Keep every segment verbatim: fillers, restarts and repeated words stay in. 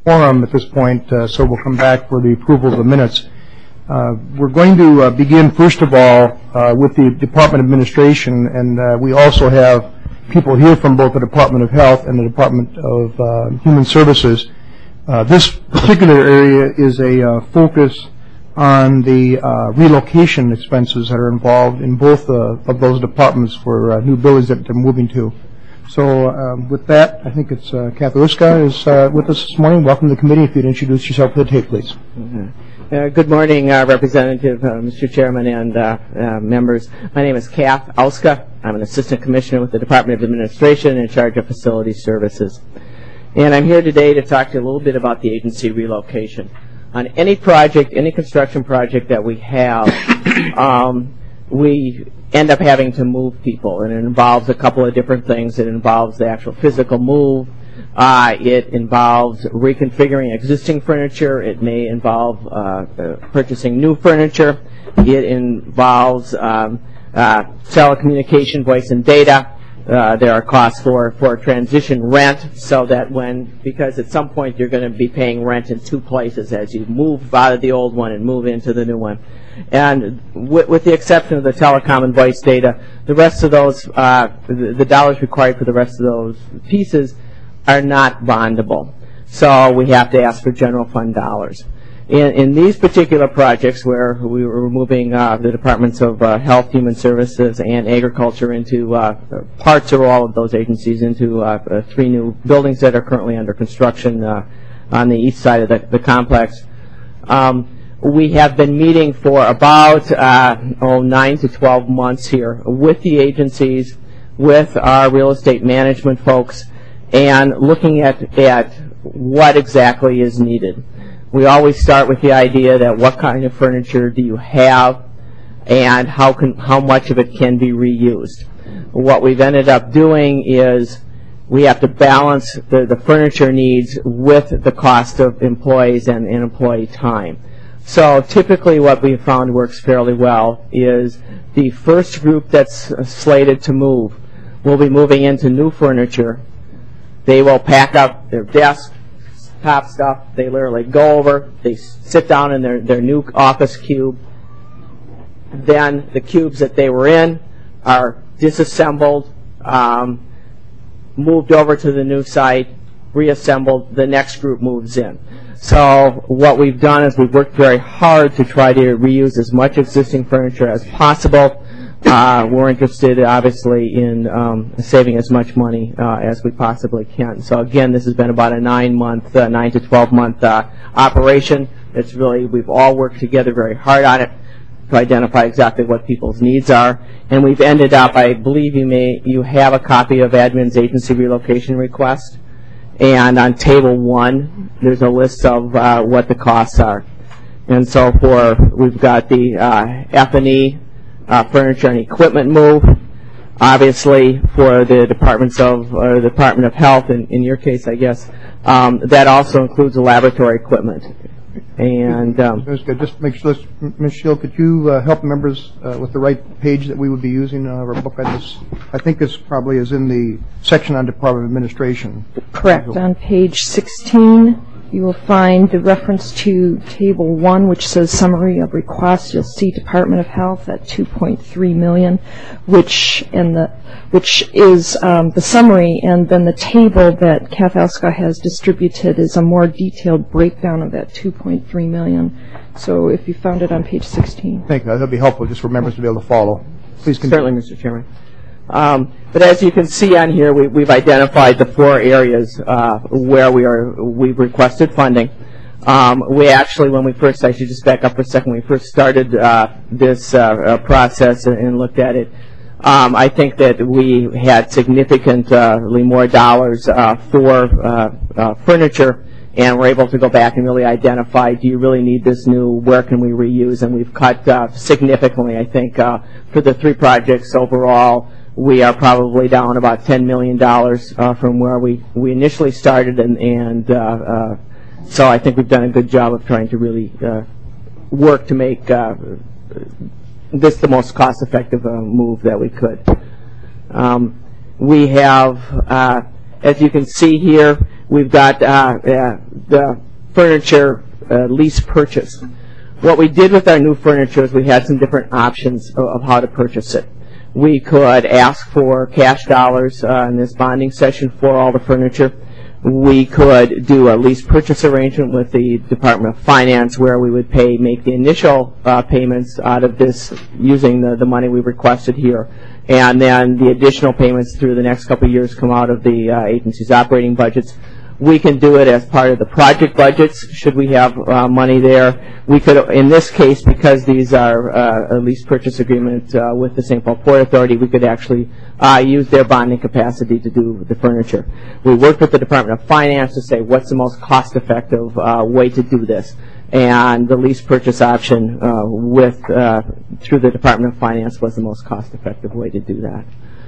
quorum at this point, uh, so we'll come back for the approval of the minutes. Uh, we're going to uh, begin, first of all, uh, with the Department of Administration, and uh, we also have people here from both the Department of Health and the Department of uh, Human Services. Uh, this particular area is a uh, focus on the uh, relocation expenses that are involved in both uh, of those departments for uh, new buildings that they're moving to. So um, with that, I think it's uh, Kathy Uska is uh, with us this morning. Welcome to the committee. If you'd introduce yourself to the tape, please. Mm-hmm. Uh, good morning, uh, Representative, uh, Mister Chairman, and uh, uh, members. My name is Kath Auska. I'm an Assistant Commissioner with the Department of Administration in charge of Facility Services. And I'm here today to talk to you a little bit about the agency relocation. On any project, any construction project that we have, um, we end up having to move people, and it involves a couple of different things. It involves the actual physical move. Uh, it involves reconfiguring existing furniture. It may involve uh, uh, purchasing new furniture. It involves um, uh, telecommunication, voice and data. Uh, there are costs for, for transition rent, so that when, because at some point you're going to be paying rent in two places as you move out of the old one and move into the new one. And with, with the exception of the telecom and voice data, the rest of those, uh, the, the dollars required for the rest of those pieces are not bondable. So we have to ask for general fund dollars. In, in these particular projects where we were moving uh, the Departments of uh, Health, Human Services, and Agriculture into uh, parts or all of those agencies into uh, uh, three new buildings that are currently under construction uh, on the east side of the, the complex, um, we have been meeting for about uh, oh, nine to twelve months here with the agencies, with our real estate management folks, and looking at, at what exactly is needed. We always start with the idea that what kind of furniture do you have and how, can, how much of it can be reused. What we've ended up doing is we have to balance the, the furniture needs with the cost of employees and, and employee time. So typically what we've found works fairly well is the first group that's slated to move will be moving into new furniture. They will pack up their desk, top stuff. They literally go over, they sit down in their, their new office cube. Then the cubes that they were in are disassembled, um, moved over to the new site, reassembled, the next group moves in. So what we've done is we've worked very hard to try to reuse as much existing furniture as possible. Uh, we're interested, obviously, in um, saving as much money uh, as we possibly can. So again, this has been about a nine-month, uh, nine to twelve-month uh, operation. It's really, we've all worked together very hard on it to identify exactly what people's needs are. And we've ended up, I believe you may, you have a copy of admin's agency relocation request. And on table one, there's a list of uh, what the costs are. And so for, we've got the uh, F and E, Uh, furniture and equipment move. Obviously, for the departments of, or the Department of Health, in, in your case, I guess, um, that also includes the laboratory equipment. And um, just make sure, Miz Shield, could you uh, help members uh, with the right page that we would be using uh, our book on this? I think this probably is in the section on Department of Administration. Correct. On page sixteen. You will find the reference to Table one, which says Summary of Requests. You'll see Department of Health at two point three million dollars, which in the which is um, the summary, and then the table that Kath Auska has distributed is a more detailed breakdown of that two point three million dollars. So if you found it on page sixteen. Thank you. That would be helpful just for members to be able to follow. Please continue. Certainly, Mister Chairman. Um, but as you can see on here, we, we've identified the four areas uh, where we are we've requested funding. Um, we actually, when we first, I should just back up for a second, when we first started uh, this uh, process and, and looked at it, um, I think that we had significantly more dollars uh, for uh, uh, furniture, and we're able to go back and really identify, do you really need this new, where can we reuse? And we've cut uh, significantly, I think, uh, for the three projects overall. We are probably down about ten million dollars uh, from where we, we initially started, and, and uh, uh, so I think we've done a good job of trying to really uh, work to make uh, this the most cost-effective uh, move that we could. Um, we have, uh, as you can see here, we've got uh, uh, the furniture uh, lease purchase. What we did with our new furniture is we had some different options of, of how to purchase it. We could ask for cash dollars uh, in this bonding session for all the furniture. We could do a lease purchase arrangement with the Department of Finance where we would pay, make the initial uh, payments out of this using the, the money we requested here. And then the additional payments through the next couple of years come out of the uh, agency's operating budgets. We can do it as part of the project budgets, should we have uh, money there. We could, in this case, because these are uh, a lease purchase agreement uh, with the Saint Paul Port Authority, we could actually uh, use their bonding capacity to do the furniture. We worked with the Department of Finance to say what's the most cost-effective uh, way to do this. And the lease purchase option uh, with uh, through the Department of Finance was the most cost-effective way to do that.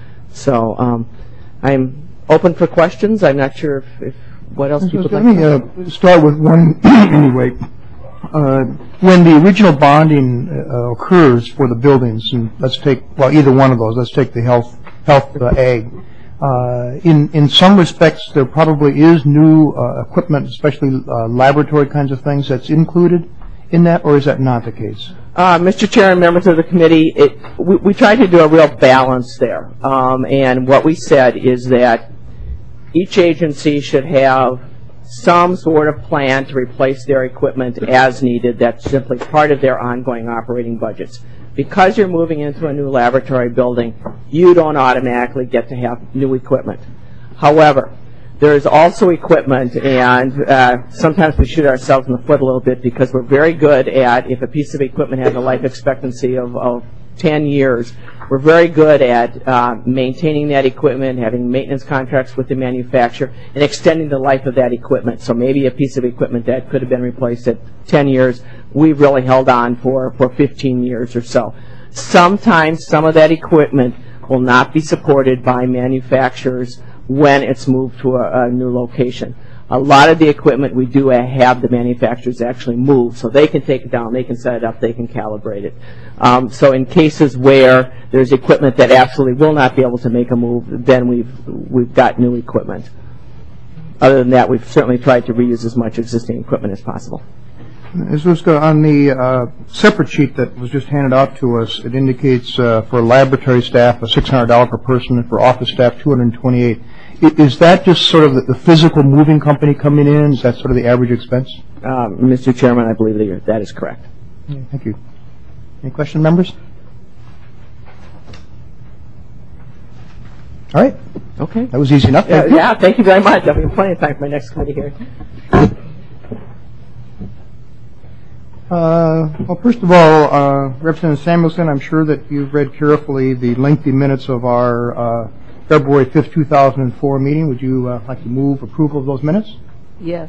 So um, I'm open for questions. I'm not sure if, if what else people Let like me to uh, start with one anyway. Uh, when the original bonding uh, occurs for the buildings, and let's take, well, either one of those, let's take the health, health uh, ag. Uh, in, in some respects, there probably is new uh, equipment, especially uh, laboratory kinds of things, that's included in that, or is that not the case? Uh, Mister Chair and members of the committee, it, we, we tried to do a real balance there. Um, and what we said is that each agency should have some sort of plan to replace their equipment as needed. That's simply part of their ongoing operating budgets. Because you're moving into a new laboratory building, you don't automatically get to have new equipment. However, there is also equipment, and uh, sometimes we shoot ourselves in the foot a little bit because we're very good at, if a piece of equipment has a life expectancy of, of ten years, we're very good at uh, maintaining that equipment, having maintenance contracts with the manufacturer, and extending the life of that equipment. So maybe a piece of equipment that could have been replaced at ten years, we've really held on for, for fifteen years or so. Sometimes some of that equipment will not be supported by manufacturers when it's moved to a, a new location. A lot of the equipment we do have the manufacturers actually move, so they can take it down, they can set it up, they can calibrate it. Um, so in cases where there's equipment that absolutely will not be able to make a move, then we've we've got new equipment. Other than that, we've certainly tried to reuse as much existing equipment as possible. Miz Ruska, on the uh, separate sheet that was just handed out to us, it indicates uh, for laboratory staff, a six hundred dollars per person, and for office staff, two hundred twenty-eight dollars. Is that just sort of the, the physical moving company coming in? Is that sort of the average expense? Um, Mister Chairman, I believe that, that is correct. Yeah, thank you. Any question, members? All right. Okay. That was easy enough. Yeah, Thank you. yeah, thank you very much. I'll be plenty of time for my next committee hearing. Uh, well, first of all, uh, Representative Samuelson, I'm sure that you've read carefully the lengthy minutes of our uh, February fifth, two thousand four meeting. Would you uh, like to move approval of those minutes? Yes.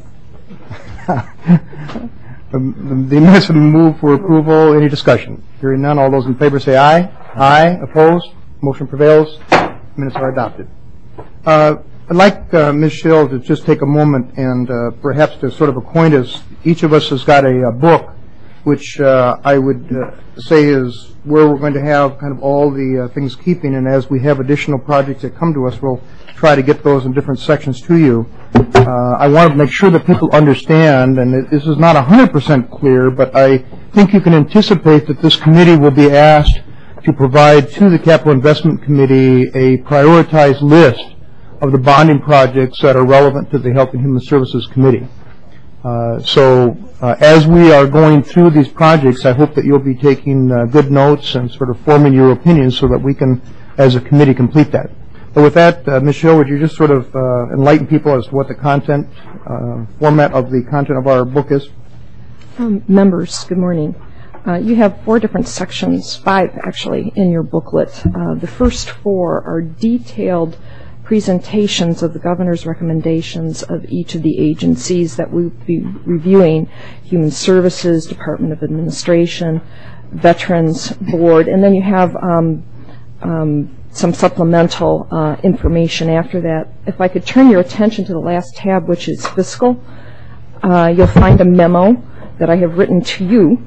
the, the minutes have been moved for approval. Any discussion? Hearing none, all those in favor say aye. Aye. Opposed? Motion prevails. Minutes are adopted. Uh, I'd like uh, Miz Schill to just take a moment and uh, perhaps to sort of acquaint us. Each of us has got a, a book which uh, I would uh, say is where we're going to have kind of all the uh, things keeping, and as we have additional projects that come to us, we'll try to get those in different sections to you. Uh, I want to make sure that people understand, and it, this is not one hundred percent clear, but I think you can anticipate that this committee will be asked to provide to the Capital Investment Committee a prioritized list of the bonding projects that are relevant to the Health and Human Services Committee. Uh, so uh, as we are going through these projects, I hope that you'll be taking uh, good notes and sort of forming your opinions so that we can, as a committee, complete that. But with that, uh, Miz Schill, would you just sort of uh, enlighten people as to what the content, uh, format of the content of our book is? Um, members, good morning. Uh, you have four different sections, five actually, in your booklet. Uh, the first four are detailed presentations of the governor's recommendations of each of the agencies that we'll be reviewing: Human Services, Department of Administration, Veterans Board, and then you have um, um, some supplemental uh, information after that. If I could turn your attention to the last tab, which is fiscal, uh, you'll find a memo that I have written to you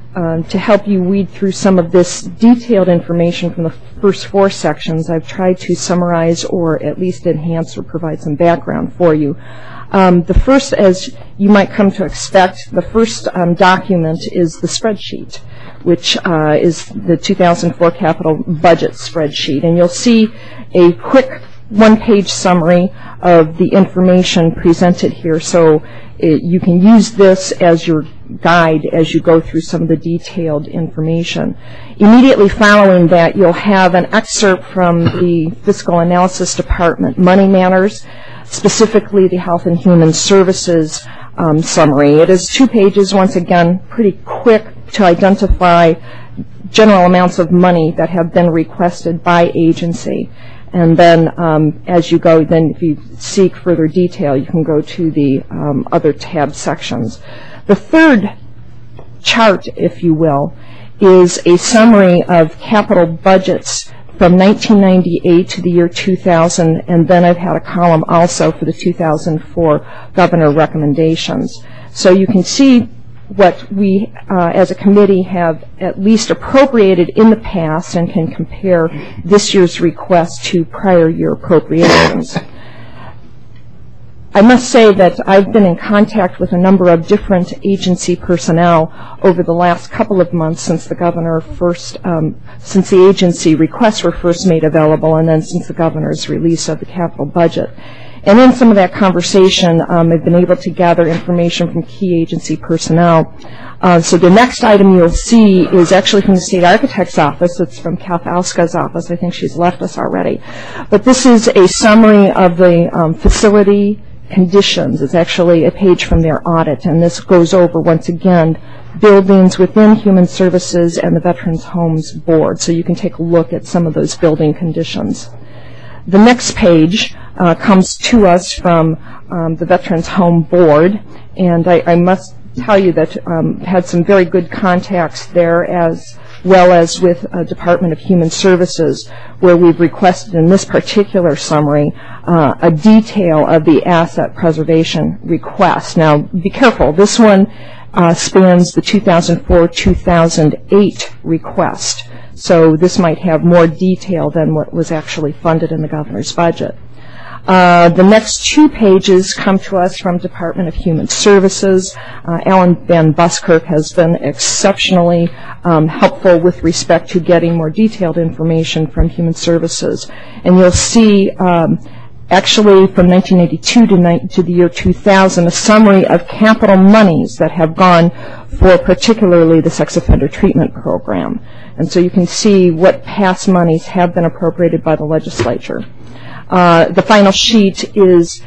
um, to help you weed through some of this detailed information from the first four sections, I've tried to summarize or at least enhance or provide some background for you. Um, the first, as you might come to expect, the first um, document is the spreadsheet, which uh, is the two thousand four capital budget spreadsheet. And you'll see a quick one-page summary of the information presented here. So it, you can use this as your guide as you go through some of the detailed information. Immediately following that, you'll have an excerpt from the Fiscal Analysis Department Money Matters, specifically the Health and Human Services um, summary. It is two pages, once again, pretty quick to identify general amounts of money that have been requested by agency. And then um, as you go, then if you seek further detail, you can go to the um, other tab sections. The third chart, if you will, is a summary of capital budgets from nineteen ninety-eight to the year two thousand, and then I've had a column also for the two thousand four governor recommendations. So you can see what we, uh, as a committee, have at least appropriated in the past and can compare this year's request to prior year appropriations. I must say that I've been in contact with a number of different agency personnel over the last couple of months since the governor first, um, since the agency requests were first made available, and then since the governor's release of the capital budget. And in some of that conversation, um, I've been able to gather information from key agency personnel. Uh, so the next item you'll see is actually from the state architect's office. It's from Kath Auska's office. I think she's left us already. But this is a summary of the um, facility conditions. It's actually a page from their audit, and this goes over, once again, buildings within Human Services and the Veterans Homes Board. So you can take a look at some of those building conditions. The next page uh, comes to us from um, the Veterans Home Board, and I, I must tell you that um, had some very good contacts there, as well as with uh, Department of Human Services, where we've requested in this particular summary uh, a detail of the asset preservation request. Now, be careful. This one uh, spans the two thousand four to two thousand eight request. So this might have more detail than what was actually funded in the governor's budget. Uh, the next two pages come to us from Department of Human Services. Uh, Alan Van Buskirk has been exceptionally um, helpful with respect to getting more detailed information from Human Services. And you'll see um, actually from nineteen eighty-two to, ni- to the year two thousand, a summary of capital monies that have gone for particularly the sex offender treatment program. And so you can see what past monies have been appropriated by the legislature. Uh, the final sheet is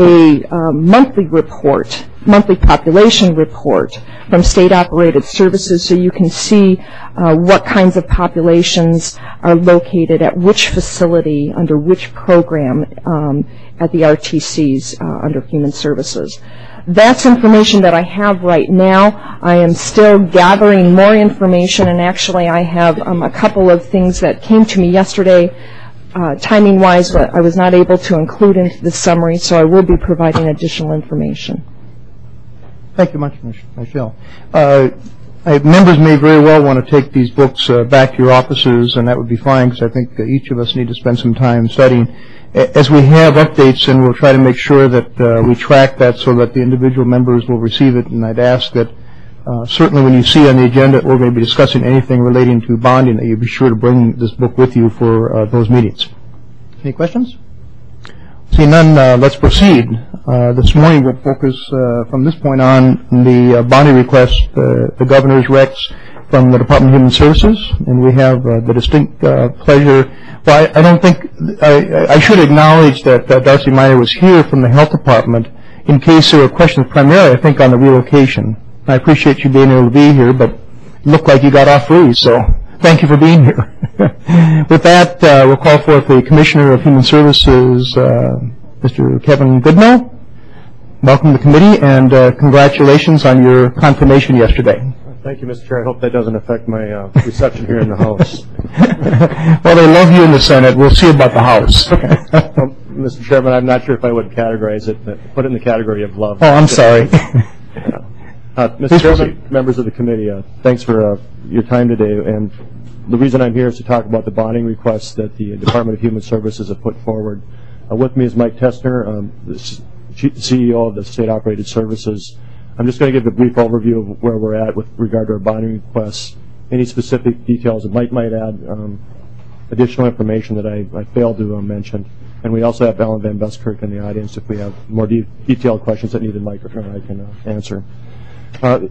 a um, monthly report, monthly population report from state-operated services, so you can see uh, what kinds of populations are located at which facility, under which program um, at the R T Cs uh, under Human Services. That's information that I have right now. I am still gathering more information, and actually I have um, a couple of things that came to me yesterday. Uh, timing-wise, but I was not able to include into the summary, so I will be providing additional information. Thank you much, Michelle. Uh, I, members may very well want to take these books uh, back to your offices, and that would be fine, because I think uh, each of us need to spend some time studying. As we have updates, and we'll try to make sure that uh, we track that so that the individual members will receive it, and I'd ask that Uh, certainly when you see on the agenda we're going to be discussing anything relating to bonding, that you be sure to bring this book with you for uh, those meetings. Any questions? Seeing none, uh, let's proceed. Uh, this morning we'll focus uh, from this point on the uh, bonding request, uh, the governor's recs from the Department of Human Services, and we have uh, the distinct uh, pleasure. Well, I, I don't think, I, I should acknowledge that uh, Darcy Miner was here from the Health Department in case there were questions primarily, I think, on the relocation. I appreciate you being able to be here, but it looked like you got off free, so thank you for being here. With that, uh, we'll call forth the Commissioner of Human Services, uh, Mister Kevin Goodnow. Welcome to the committee, and uh, congratulations on your confirmation yesterday. Thank you, Mister Chair. I hope that doesn't affect my uh, reception here in the House. Well, they love you in the Senate. We'll see about the House. Well, Mister Chairman, I'm not sure if I would categorize it, but put it in the category of love. Oh, I'm sorry. Uh, Mister Please Chairman, proceed. members of the committee, uh, thanks for uh, your time today. And the reason I'm here is to talk about the bonding requests that the Department of Human Services have put forward. Uh, with me is Mike Tessner, um, the C E O of the State Operated Services. I'm just going to give a brief overview of where we're at with regard to our bonding requests. Any specific details that Mike might add, um, additional information that I, I failed to uh, mention. And we also have Alan Van Buskirk in the audience if we have more de detailed questions that neither Mike or I can uh, answer. Uh,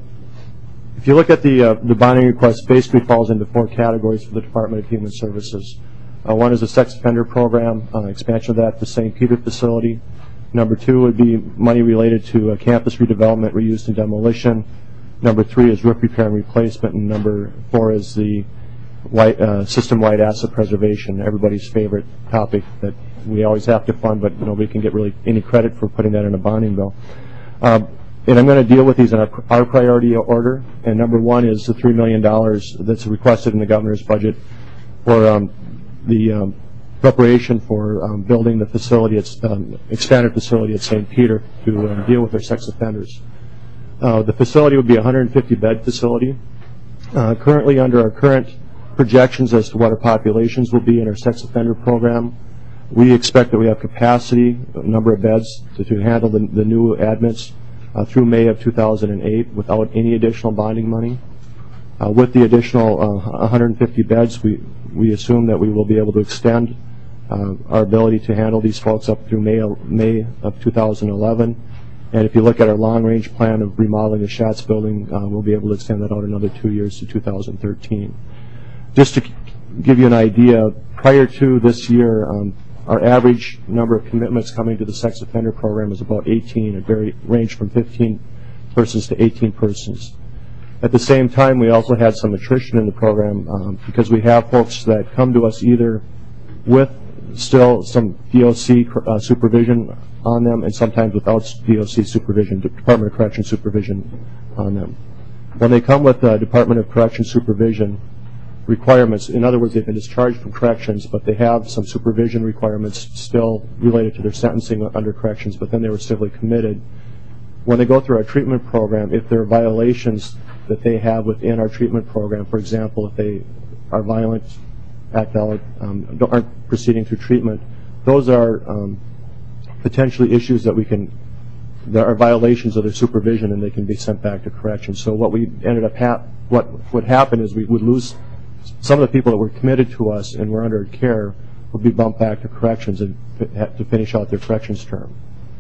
if you look at the, uh, the bonding request, basically falls into four categories for the Department of Human Services. Uh, one is the sex offender program, uh, expansion of that to Saint Peter facility. Number two would be money related to uh, campus redevelopment, reuse, and demolition. Number three is roof repair and replacement. And number four is the white, uh, system-wide asset preservation, everybody's favorite topic that we always have to fund, but nobody can get really any credit for putting that in a bonding bill. Um, and I'm going to deal with these in our, our priority order. And number one is the three million dollars that's requested in the governor's budget for um, the um, preparation for um, building the facility, it's um, expanded facility at Saint Peter to um, deal with their sex offenders. Uh, the facility would be a one hundred fifty bed facility. Uh, currently, under our current projections as to what our populations will be in our sex offender program, we expect that we have capacity, a number of beds to, to handle the, the new admits uh, through May of two thousand eight without any additional bonding money. Uh, with the additional uh, one hundred fifty beds, we, we assume that we will be able to extend uh, our ability to handle these folks up through May, May of two thousand eleven. And if you look at our long-range plan of remodeling the Schatz building, uh, we'll be able to extend that out another two years to two thousand thirteen. Just to give you an idea, prior to this year, um, our average number of commitments coming to the sex offender program is about eighteen. It vary, ranged from fifteen persons to eighteen persons. At the same time, we also had some attrition in the program um, because we have folks that come to us either with still some D O C uh, supervision on them and sometimes without D O C supervision, Department of Correction supervision on them. When they come with uh, Department of Correction supervision requirements, in other words, they've been discharged from corrections, but they have some supervision requirements still related to their sentencing under corrections, but then they were civilly committed. When they go through our treatment program, if there are violations that they have within our treatment program, for example, if they are violent, act out, um, aren't proceeding through treatment, those are um, potentially issues that we can, there are violations of their supervision and they can be sent back to corrections. So what we ended up, hap what would happen is we would lose some of the people that were committed to us and were under care would be bumped back to corrections and to finish out their corrections term.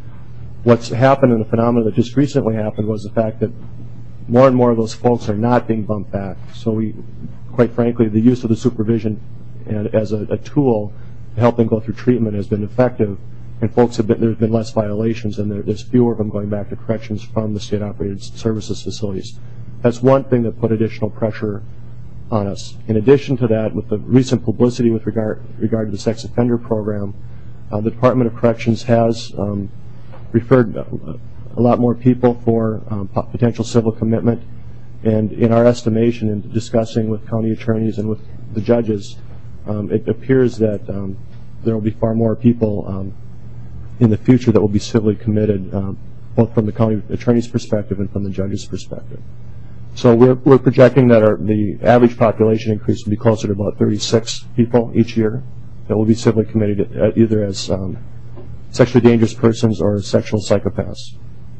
What's happened and the phenomenon that just recently happened was the fact that more and more of those folks are not being bumped back. So we, quite frankly, the use of the supervision and as a, a tool to help them go through treatment has been effective, and folks have been, there's been less violations and there, there's fewer of them going back to corrections from the state operated services facilities. That's one thing that put additional pressure on us. In addition to that, with the recent publicity with regard, regard to the sex offender program, uh, the Department of Corrections has um, referred a, a lot more people for um, potential civil commitment, and in our estimation and discussing with county attorneys and with the judges, um, it appears that um, there will be far more people um, in the future that will be civilly committed, um, both from the county attorney's perspective and from the judge's perspective. So we're, we're projecting that our, the average population increase will be closer to about thirty-six people each year that will be civilly committed uh, either as um, sexually dangerous persons or sexual psychopaths.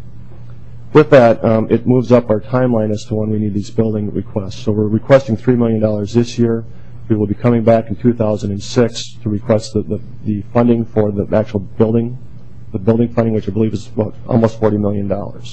With that, um, it moves up our timeline as to when we need these building requests. So we're requesting three million dollars this year. We will be coming back in two thousand six to request the, the, the funding for the actual building, the building funding, which I believe is about almost forty million dollars.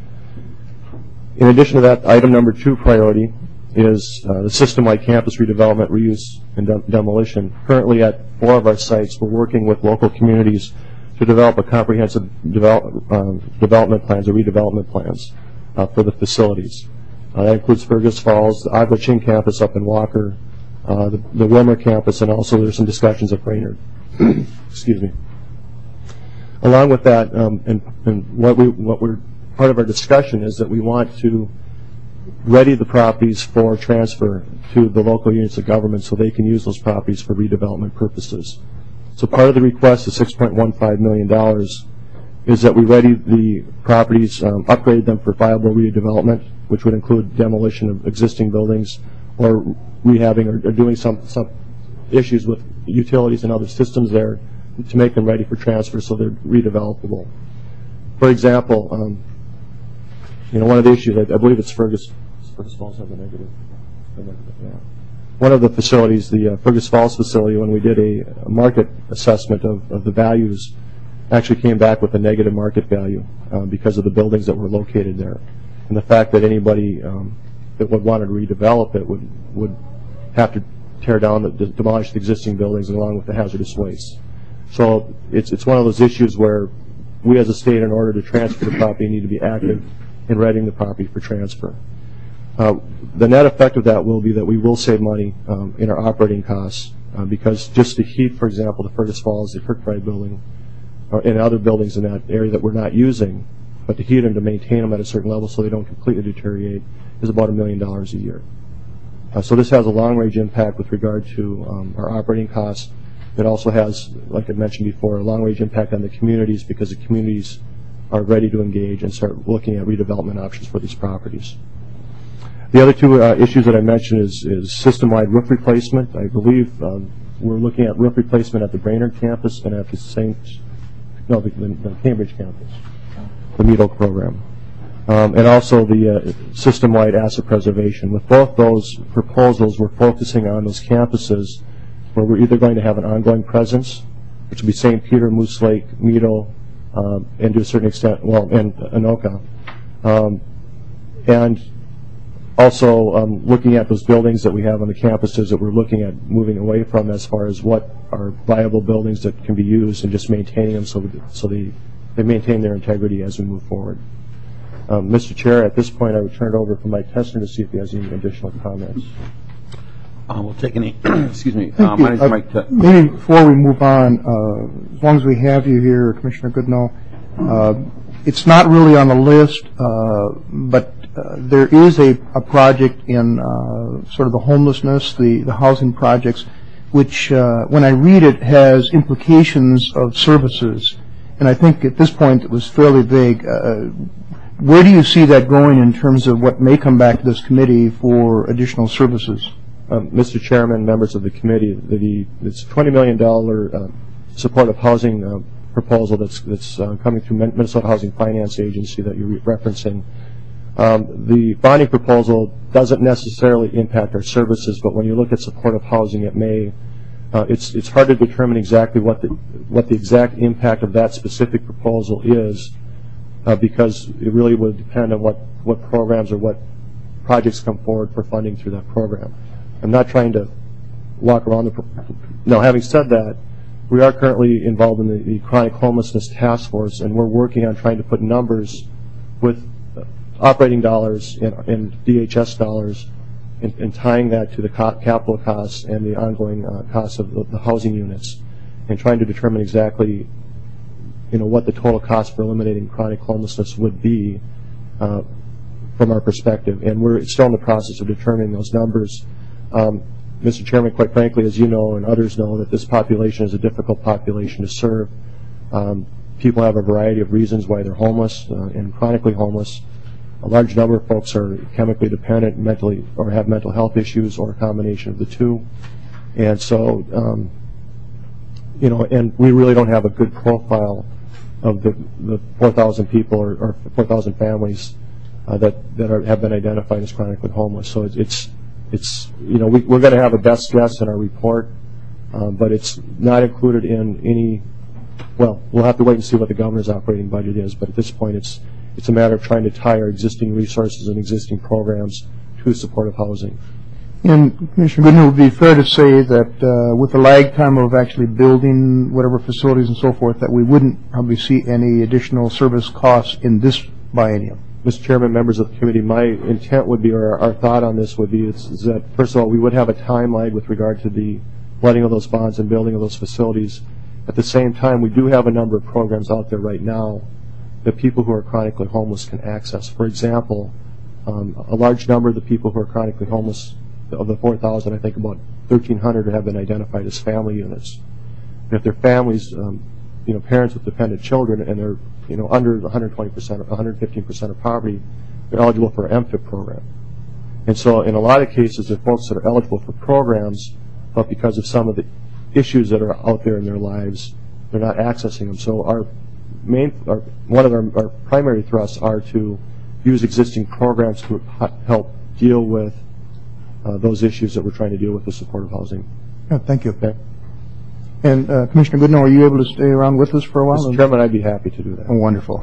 In addition to that, item number two priority is uh, the system-wide campus redevelopment, reuse, and de demolition. Currently at four of our sites, we're working with local communities to develop a comprehensive develop, uh, development plans or redevelopment plans uh, for the facilities. Uh, that includes Fergus Falls, the Agua Chin campus up in Walker, uh, the, the Wilmer campus, and also there's some discussions at Brainerd. Excuse me. Along with that, um, and, and what we what we're part of our discussion is that we want to ready the properties for transfer to the local units of government so they can use those properties for redevelopment purposes. So part of the request is six point one five million dollars is that we ready the properties, um, upgrade them for viable redevelopment, which would include demolition of existing buildings or rehabbing or, or doing some, some issues with utilities and other systems there to make them ready for transfer so they're redevelopable. For example, um, you know, one of the issues, I, I believe it's Fergus, Fergus Falls has a negative. A negative yeah. One of the facilities, the uh, Fergus Falls facility, when we did a, a market assessment of, of the values, actually came back with a negative market value uh, because of the buildings that were located there. And the fact that anybody um, that would want to redevelop it would, would have to tear down, the, demolish the existing buildings along with the hazardous waste. So it's, it's one of those issues where we as a state, in order to transfer the property, need to be active in readying the property for transfer. Uh, the net effect of that will be that we will save money um, in our operating costs uh, because just to heat, for example, the Fergus Falls, the Kirkbride building, or in other buildings in that area that we're not using, but to heat them to maintain them at a certain level so they don't completely deteriorate is about a million dollars a year. Uh, so this has a long-range impact with regard to um, our operating costs. It also has, like I mentioned before, a long-range impact on the communities because the communities are ready to engage and start looking at redevelopment options for these properties. The other two uh, issues that I mentioned is, is system-wide roof replacement. I believe um, we're looking at roof replacement at the Brainerd campus and at the Saint No, the, the Cambridge campus, the Mead Oak program, um, and also the uh, system-wide asset preservation. With both those proposals, we're focusing on those campuses where we're either going to have an ongoing presence, which would be Saint Peter, Moose Lake, Meadow, um, and to a certain extent, well, and Anoka, um, and also um, looking at those buildings that we have on the campuses that we're looking at moving away from as far as what are viable buildings that can be used and just maintaining them so, so they, they maintain their integrity as we move forward. Um, Mister Chair, at this point I would turn it over for Mike Tessner to see if he has any additional comments. Uh, we'll take any, excuse me, uh, my name's uh, Mike Te- Maybe before we move on, uh, as long as we have you here, Commissioner Goodnow, uh, it's not really on the list, uh, but Uh, there is a, a project in uh, sort of the homelessness, the, the housing projects, which uh, when I read it has implications of services. And I think at this point it was fairly vague. Uh, where do you see that going in terms of what may come back to this committee for additional services? Um, Mister Chairman, members of the committee, the, it's twenty million dollars uh, supportive housing uh, proposal that's, that's uh, coming through Minnesota Housing Finance Agency that you're referencing. Um, the bonding proposal doesn't necessarily impact our services, but when you look at supportive housing, it may. Uh, it's it's hard to determine exactly what the what the exact impact of that specific proposal is, uh, because it really would depend on what what programs or what projects come forward for funding through that program. I'm not trying to walk around the. Pro- no, having said that, we are currently involved in the, the chronic homelessness task force, and we're working on trying to put numbers with operating dollars and, and D H S dollars and, and tying that to the co- capital costs and the ongoing uh, costs of the, the housing units and trying to determine exactly, you know, what the total cost for eliminating chronic homelessness would be uh, from our perspective. And we're still in the process of determining those numbers. Um, Mister Chairman, quite frankly, as you know and others know, that this population is a difficult population to serve. Um, people have a variety of reasons why they're homeless uh, and chronically homeless. A large number of folks are chemically dependent, mentally, or have mental health issues, or a combination of the two. And so, um, you know, and we really don't have a good profile of the, the four thousand people or, or four thousand families uh, that that are, have been identified as chronically homeless. So it's it's, it's you know we, we're going to have a best guess in our report, um, but it's not included in any. Well, we'll have to wait and see what the governor's operating budget is. But at this point, it's. It's a matter of trying to tie our existing resources and existing programs to supportive housing. And Commissioner Goodnow, it would be fair to say that uh, with the lag time of actually building whatever facilities and so forth, that we wouldn't probably see any additional service costs in this biennium. Mister Chairman, members of the committee, my intent would be, or our thought on this would be, is, is that, first of all, we would have a time lag with regard to the letting of those bonds and building of those facilities. At the same time, we do have a number of programs out there right now that people who are chronically homeless can access. For example, um, a large number of the people who are chronically homeless, of the four thousand, I think about thirteen hundred have been identified as family units. And if their families um, you know, parents with dependent children and they're, you know, under one hundred twenty percent or one hundred fifteen percent of poverty, they're eligible for an M F I P program. And so in a lot of cases, there are folks that are eligible for programs, but because of some of the issues that are out there in their lives, they're not accessing them. So our main, our, one of our, our primary thrusts are to use existing programs to help deal with uh, those issues that we're trying to deal with with supportive housing. Yeah, thank you. Okay. And uh, Commissioner Goodnow, are you able to stay around with us for a while? Mister Chairman, I'd be happy to do that. Oh, wonderful.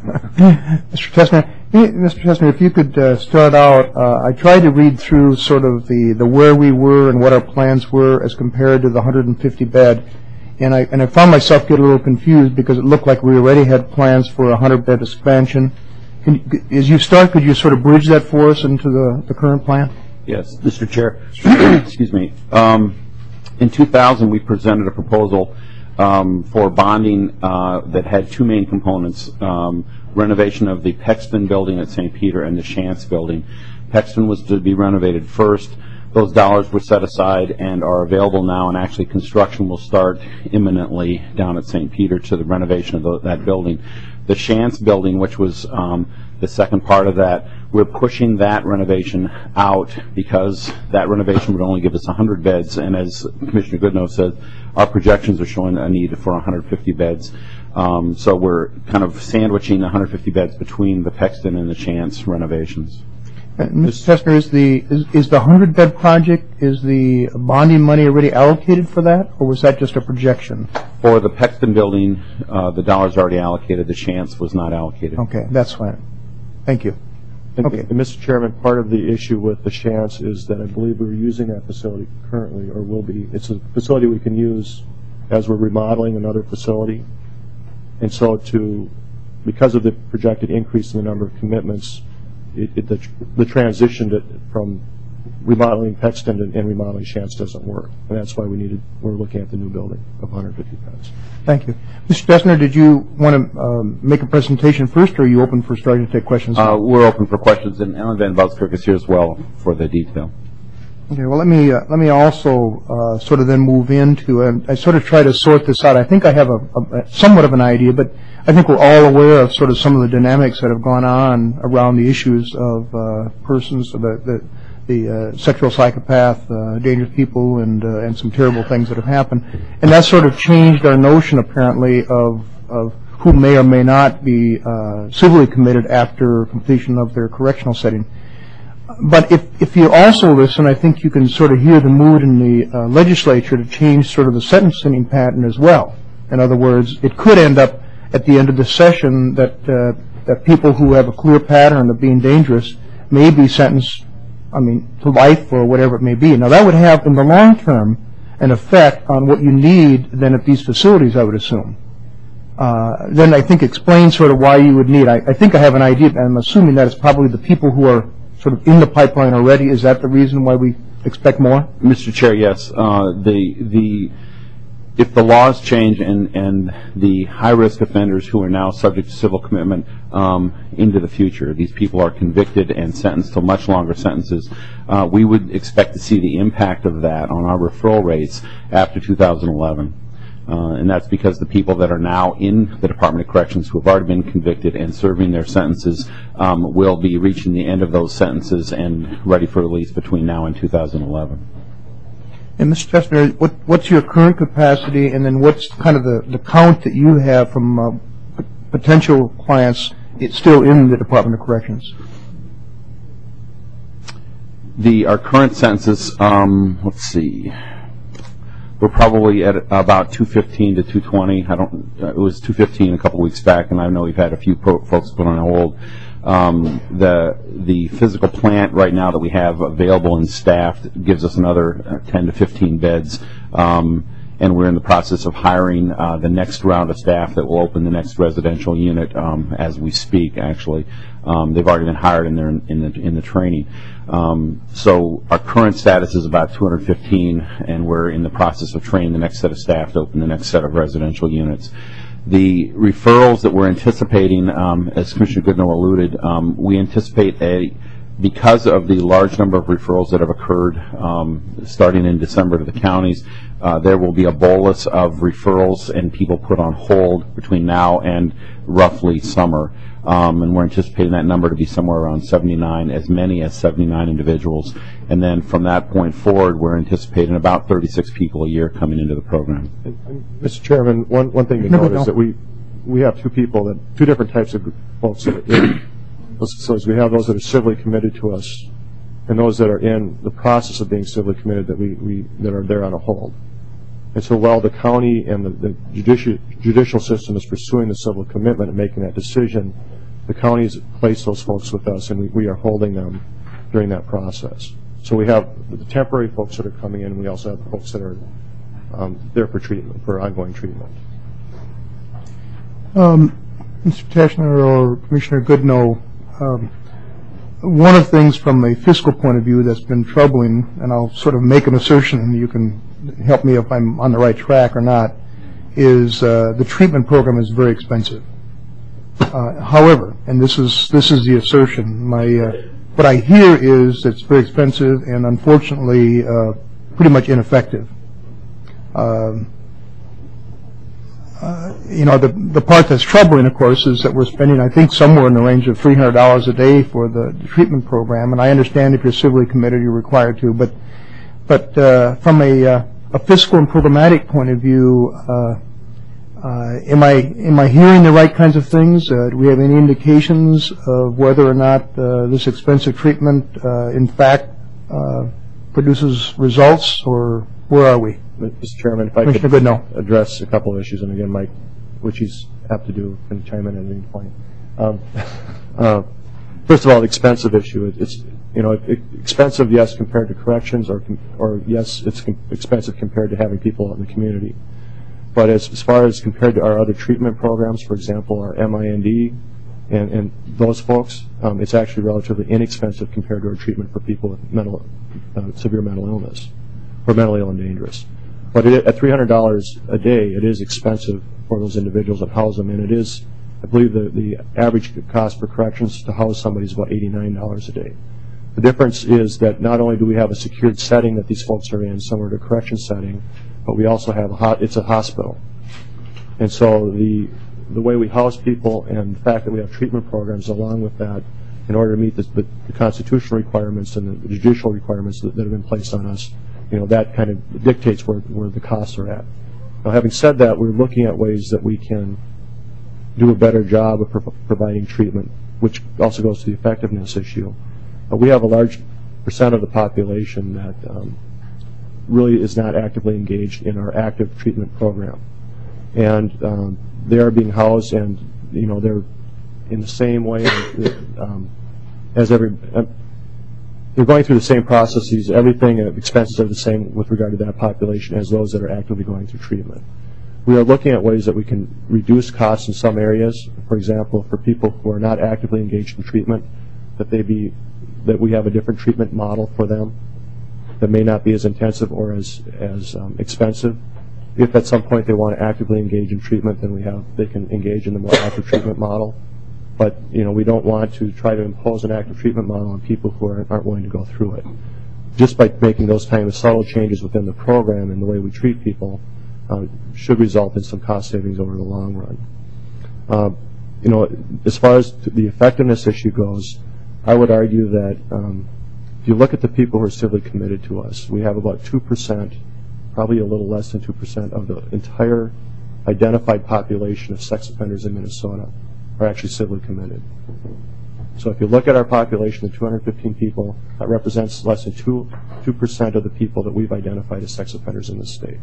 Mister Tessner, eh, Mister Tessner, if you could uh, start out, uh, I tried to read through sort of the, the where we were and what our plans were as compared to the one hundred fifty bed, and I and I found myself get a little confused because it looked like we already had plans for a one hundred bed expansion. Can you, as you start, could you sort of bridge that for us into the, the current plan? Yes, Mister Chair. Excuse me. Um, in two thousand, we presented a proposal um, for bonding uh, that had two main components, um, renovation of the Pexton building at Saint Peter and the Shantz building. Pexton was to be renovated first. Those dollars were set aside and are available now, and actually construction will start imminently down at Saint Peter to the renovation of the, that building. The Shantz building, which was um, the second part of that, we're pushing that renovation out because that renovation would only give us one hundred beds, and as Commissioner Goodnow said, our projections are showing a need for one hundred fifty beds. Um, so we're kind of sandwiching one hundred fifty beds between the Pexton and the Shantz renovations. Uh, Mister Tessner, is the is, is the one hundred bed project, is the bonding money already allocated for that, or was that just a projection? For the Pexton building, uh, the dollars already allocated. The Shantz was not allocated. Okay, that's fine. Thank you. And, Okay. and Mister Chairman, part of the issue with the Shantz is that I believe we're using that facility currently, or will be. It's a facility we can use as we're remodeling another facility. And so to, because of the projected increase in the number of commitments, it, it, the, the transition to, from remodeling Pexton and, and remodeling Shantz doesn't work. And that's why we needed, we're looking at the new building of one hundred fifty beds. Thank you. Mister Tessner, did you want to um, make a presentation first, or are you open for starting to take questions? Uh, we're open for questions, and Ellen Van Buskirk is here as well for the detail. Okay, well, let me uh, let me also uh, sort of then move into, and I sort of try to sort this out. I think I have a, a somewhat of an idea, but I think we're all aware of sort of some of the dynamics that have gone on around the issues of uh, persons, the the, the uh, sexual psychopath, uh, dangerous people, and uh, and some terrible things that have happened, and that sort of changed our notion apparently of of who may or may not be uh, civilly committed after completion of their correctional setting. But if, if you also listen, I think you can sort of hear the mood in the uh, legislature to change sort of the sentencing pattern as well. In other words, it could end up at the end of the session that uh, that people who have a clear pattern of being dangerous may be sentenced, I mean, to life or whatever it may be. Now, that would have, in the long term, an effect on what you need then at these facilities, I would assume. Uh, then I think explain sort of why you would need. I, I think I have an idea, and I'm assuming that it's probably the people who are sort of in the pipeline already. Is that the reason why we expect more? Mister Chair, yes. Uh, the the if the laws change and and the high-risk offenders who are now subject to civil commitment um, into the future, these people are convicted and sentenced to much longer sentences, uh, we would expect to see the impact of that on our referral rates after two thousand eleven. Uh, and that's because the people that are now in the Department of Corrections who have already been convicted and serving their sentences um, will be reaching the end of those sentences and ready for release between now and two thousand eleven. And Mister Tessner, what, what's your current capacity, and then what's kind of the, the count that you have from uh, p- potential clients it's still in the Department of Corrections? The our current census, um, let's see. We're probably at about two fifteen to two twenty. I don't. Uh, it was two fifteen a couple weeks back, and I know we've had a few pro- folks put on hold. Um, the the physical plant right now that we have available and staffed gives us another uh, ten to fifteen beds, um, and we're in the process of hiring uh, the next round of staff that will open the next residential unit um, as we speak. Actually, um, they've already been hired and they're in, in the in the training. Um, so our current status is about two hundred fifteen, and we're in the process of training the next set of staff to open the next set of residential units. The referrals that we're anticipating, um, as Commissioner Goodnow alluded, um, we anticipate a because of the large number of referrals that have occurred um, starting in December to the counties, uh, there will be a bolus of referrals and people put on hold between now and roughly summer. Um, and we're anticipating that number to be somewhere around seventy-nine, as many as seventy-nine individuals. And then from that point forward, we're anticipating about thirty-six people a year coming into the program. And, and Mister Chairman, one, one thing to No, note no. is that we, we have two people, that two different types of folks that are in those facilities. We have those that are civilly committed to us and those that are in the process of being civilly committed that, we, we, that are there on a hold. And so while the county and the, the judicial, judicial system is pursuing the civil commitment and making that decision, the county has placed those folks with us, and we, we are holding them during that process. So we have the temporary folks that are coming in, and we also have the folks that are um, there for treatment, for ongoing treatment. Um, Mister Teschner or Commissioner Goodnow, um, one of the things from a fiscal point of view that's been troubling, and I'll sort of make an assertion and you can help me if I'm on the right track or not, is uh, the treatment program is very expensive. Uh, however, and this is this is the assertion, my uh, what I hear is it's very expensive and unfortunately uh, pretty much ineffective. Um, uh, you know, the the part that's troubling, of course, is that we're spending, I think, somewhere in the range of three hundred dollars a day for the treatment program. And I understand if you're civilly committed, you're required to, but but uh, from a uh, a fiscal and programmatic point of view. Uh, Uh, am I am I hearing the right kinds of things? Uh, do we have any indications of whether or not uh, this expensive treatment, uh, in fact, uh, produces results, or where are we? Mister Chairman, if I Commissioner could Goodnow. address a couple of issues, and again, Mike, which he's apt to do, can chime in at any point. Um, uh, first of all, the expensive issue. It, it's you know it, expensive, yes, compared to corrections, or or yes, it's com expensive compared to having people out in the community. But as, as far as compared to our other treatment programs, for example, our M I N D and, and those folks, um, it's actually relatively inexpensive compared to our treatment for people with mental, uh, severe mental illness or mentally ill and dangerous. But it, at three hundred dollars a day, it is expensive for those individuals that house them, and it is, I believe, the, the average cost for corrections to house somebody is about eighty-nine dollars a day. The difference is that not only do we have a secured setting that these folks are in, similar to a correction setting, but we also have a hot, it's a hospital. And so the the way we house people and the fact that we have treatment programs along with that, in order to meet the, the, the constitutional requirements and the judicial requirements that, that have been placed on us, you know, that kind of dictates where, where the costs are at. Now, having said that, we're looking at ways that we can do a better job of pro providing treatment, which also goes to the effectiveness issue. Uh, we have a large percent of the population that um, really is not actively engaged in our active treatment program. And um, they are being housed, and you know they're in the same way um, as every. Uh, they're going through the same processes. Everything, uh, expenses are the same with regard to that population as those that are actively going through treatment. We are looking at ways that we can reduce costs in some areas. For example, for people who are not actively engaged in treatment, that they be that we have a different treatment model for them that may not be as intensive or as as um, expensive. If at some point they want to actively engage in treatment, then we have they can engage in the more active treatment model. But you know, we don't want to try to impose an active treatment model on people who aren't, aren't willing to go through it. Just by making those kind of subtle changes within the program and the way we treat people, uh, should result in some cost savings over the long run. Uh, you know, as far as the effectiveness issue goes, I would argue that um, if you look at the people who are civilly committed to us, we have about two percent, probably a little less than two percent of the entire identified population of sex offenders in Minnesota are actually civilly committed. So if you look at our population of two hundred fifteen people, that represents less than two percent of the people that we've identified as sex offenders in the state.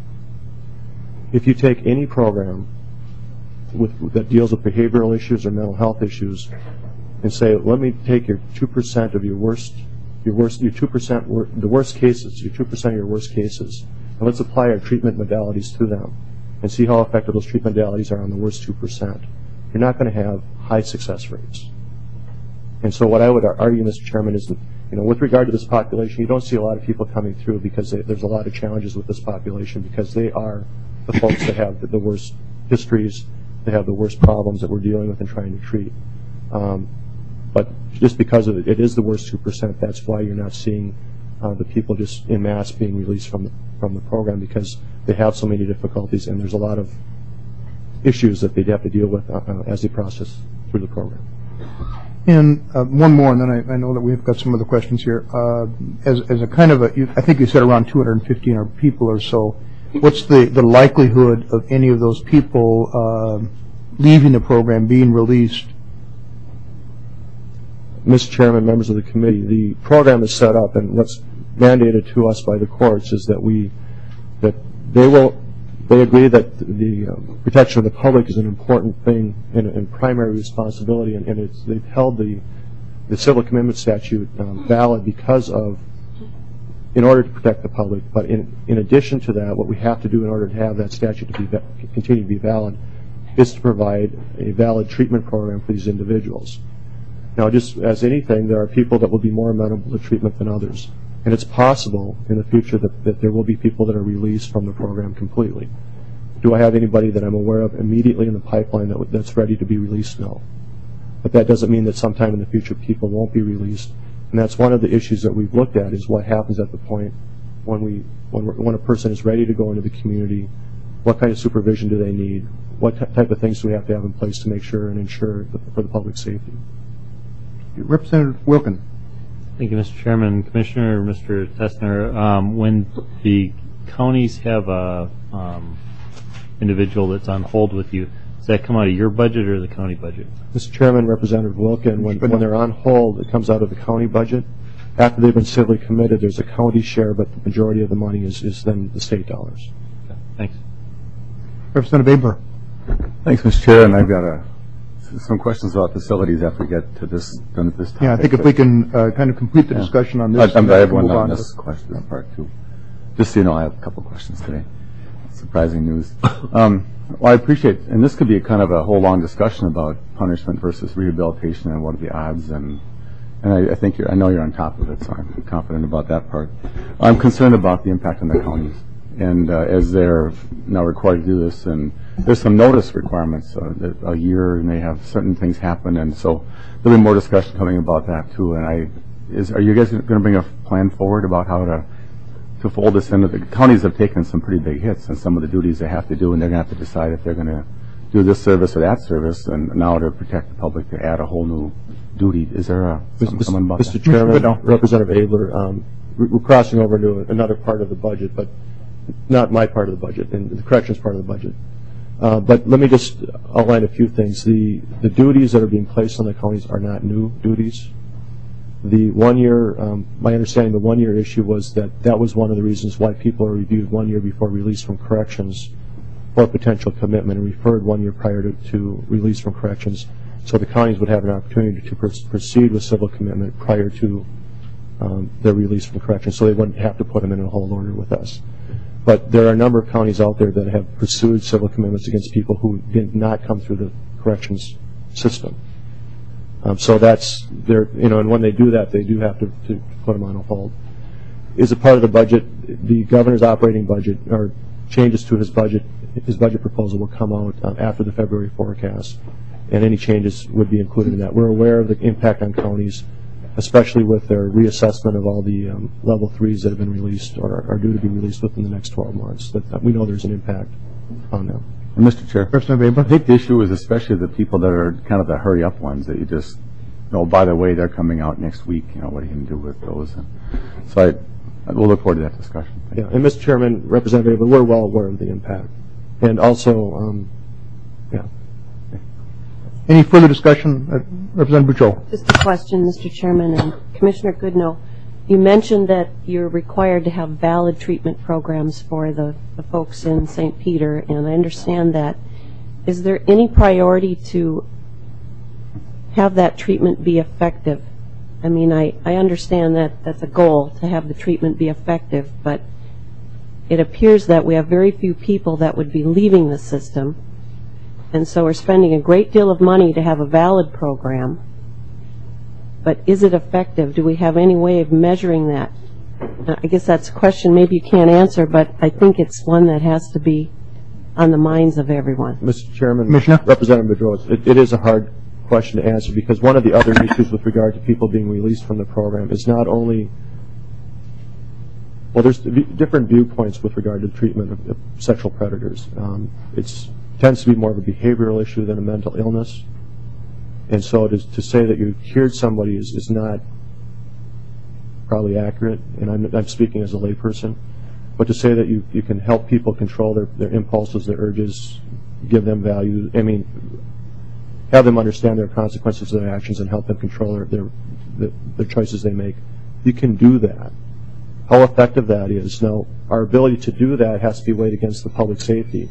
If you take any program with, that deals with behavioral issues or mental health issues and say, let me take your two percent of your worst, your worst, your two percent, wor the worst cases, your two percent of your worst cases, and let's apply our treatment modalities to them and see how effective those treatment modalities are on the worst two percent. You're not going to have high success rates. And so what I would argue, Mister Chairman, is that, you know, with regard to this population, you don't see a lot of people coming through because they, there's a lot of challenges with this population because they are the folks that have the, the worst histories, they have the worst problems that we're dealing with and trying to treat. Um, But just because of it, it is the worst two percent, that's why you're not seeing uh, the people just en masse being released from the, from the program, because they have so many difficulties and there's a lot of issues that they'd have to deal with uh, uh, as they process through the program. And uh, one more, and then I, I know that we've got some other questions here. Uh, as, as a kind of a, you, I think you said around two hundred fifteen people or so. What's the, the likelihood of any of those people uh, leaving the program, being released? Mister Chairman, members of the committee, the program is set up, and what's mandated to us by the courts is that we, that they will, they agree that the uh, protection of the public is an important thing and, and primary responsibility, and, and it's, they've held the, the civil commitment statute um, valid because of, in order to protect the public. But in, in addition to that, what we have to do in order to have that statute to be continue to be valid is to provide a valid treatment program for these individuals. Now, just as anything, there are people that will be more amenable to treatment than others. And it's possible in the future that, that there will be people that are released from the program completely. Do I have anybody that I'm aware of immediately in the pipeline that, that's ready to be released? No. But that doesn't mean that sometime in the future people won't be released. And that's one of the issues that we've looked at, is what happens at the point when, we, when, we're, when a person is ready to go into the community. What kind of supervision do they need? What type of things do we have to have in place to make sure and ensure for the public safety? Representative Wilkin. Thank you, Mister Chairman. Commissioner, Mister Tessner, um, when the counties have a um, individual that's on hold with you, does that come out of your budget or the county budget? Mister Chairman, Representative Wilkin, when, when they're on hold, it comes out of the county budget. After they've been civilly committed, there's a county share, but the majority of the money is, is then the state dollars. Okay. Thanks. Representative Abler. Thanks, Mister Chair, and I've got a some questions about facilities after we get to this done at this time. Yeah, I think if we can uh, kind of complete the Yeah. discussion on this. I'm glad everyone move on to- this question, this part too. Just so you know, I have a couple questions today. Surprising news. Um, well, I appreciate, and this could be a kind of a whole long discussion about punishment versus rehabilitation and what are the odds, and and I, I think you're, I know you're on top of it, so I'm confident about that part. I'm concerned about the impact on the counties, and uh, as they're now required to do this, and there's some notice requirements, uh, that a year, and they have certain things happen, and so there'll be more discussion coming about that too. And I, is are you guys going to bring a plan forward about how to to fold this into the counties? Have taken some pretty big hits on some of the duties they have to do, and they're going to have to decide if they're going to do this service or that service, and now to protect the public to add a whole new duty. Is there a something, something about Mister Mister that? Chairman, Goodall. Representative Abler, um, we're crossing over into another part of the budget, but not my part of the budget, and the corrections part of the budget. Uh, but let me just outline a few things. The, the duties that are being placed on the counties are not new duties. The one year, um, my understanding, the one year issue was that that was one of the reasons why people are reviewed one year before release from corrections for potential commitment, and referred one year prior to, to release from corrections, so the counties would have an opportunity to pr proceed with civil commitment prior to um, their release from corrections, so they wouldn't have to put them in a hold order with us. But there are a number of counties out there that have pursued civil commitments against people who did not come through the corrections system. Um, so that's their, you know, and when they do that, they do have to, to put them on a hold. Is a part of the budget, the governor's operating budget, or changes to his budget, his budget proposal will come out um, after the February forecast, and any changes would be included in that. We're aware of the impact on counties, especially with their reassessment of all the um, level threes that have been released or are due to be released within the next twelve months. That we know there's an impact on them. And Mister Chair, Representative I Abler. think the issue is especially the people that are kind of the hurry-up ones that you just, oh, by the way, they're coming out next week. You know, what are you going to do with those? And so I, we'll look forward to that discussion. Thank Yeah, and Mister Chairman, Representative, we're well aware of the impact, and also, um, yeah. Any further discussion? Uh, Representative Bujold. Just a question, Mister Chairman, and Commissioner Goodnow. You mentioned that you're required to have valid treatment programs for the, the folks in Saint Peter, and I understand that. Is there any priority to have that treatment be effective? I mean, I, I understand that that's a goal, to have the treatment be effective, but it appears that we have very few people that would be leaving the system, and so we're spending a great deal of money to have a valid program. But is it effective? Do we have any way of measuring that? Uh, I guess that's a question maybe you can't answer, but I think it's one that has to be on the minds of everyone. Mister Chairman, Commissioner? Representative Bedros, it, it is a hard question to answer, because one of the other issues with regard to people being released from the program is not only, well, there's different viewpoints with regard to the treatment of, of sexual predators. Um, it tends to be more of a behavioral issue than a mental illness. And so to, to say that you cured somebody is, is not probably accurate, and I'm, I'm speaking as a layperson. But to say that you, you can help people control their, their impulses, their urges, give them value, I mean, have them understand their consequences of their actions and help them control their, their, the, the choices they make. You can do that. How effective that is, now, our ability to do that has to be weighed against the public safety.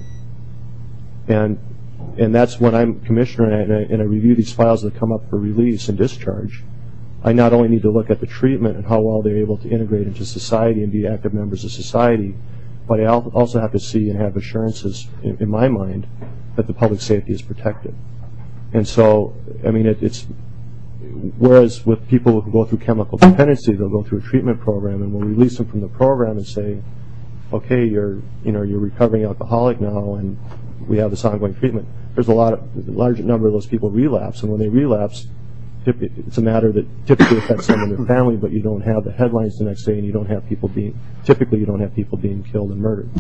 And and that's when I'm commissioner and I, and I review these files that come up for release and discharge. I not only need to look at the treatment and how well they're able to integrate into society and be active members of society, but I also have to see and have assurances in, in my mind that the public safety is protected. And so, I mean, it, it's, whereas with people who go through chemical dependency, they'll go through a treatment program and we'll release them from the program and say, okay, you're, you know, you're recovering alcoholic now and we have this ongoing treatment. There's a lot of, a large number of those people relapse, and when they relapse, it's a matter that typically affects someone in their family, but you don't have the headlines the next day, and you don't have people being, typically you don't have people being killed and murdered.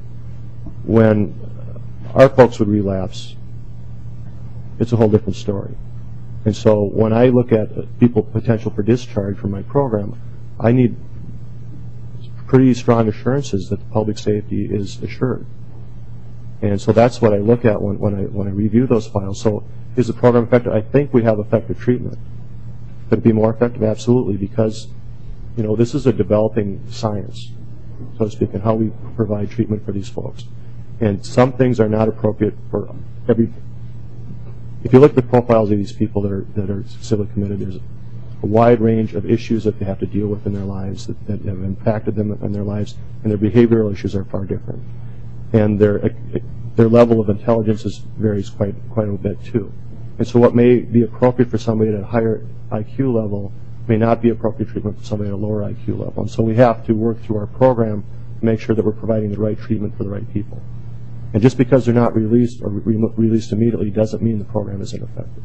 When our folks would relapse, it's a whole different story. And so when I look at people potential for discharge from my program, I need pretty strong assurances that the public safety is assured. And so that's what I look at when, when I when I review those files. So is the program effective? I think we have effective treatment. Could it be more effective? Absolutely, because you know this is a developing science, so to speak, and how we provide treatment for these folks. And some things are not appropriate for every. If you look at the profiles of these people that are that are civilly committed, there's a wide range of issues that they have to deal with in their lives that, that have impacted them in their lives, and their behavioral issues are far different. And their their level of intelligence is, varies quite quite a bit too. And so what may be appropriate for somebody at a higher I Q level may not be appropriate treatment for somebody at a lower I Q level. And so we have to work through our program to make sure that we're providing the right treatment for the right people. And just because they're not released or re released immediately doesn't mean the program isn't effective.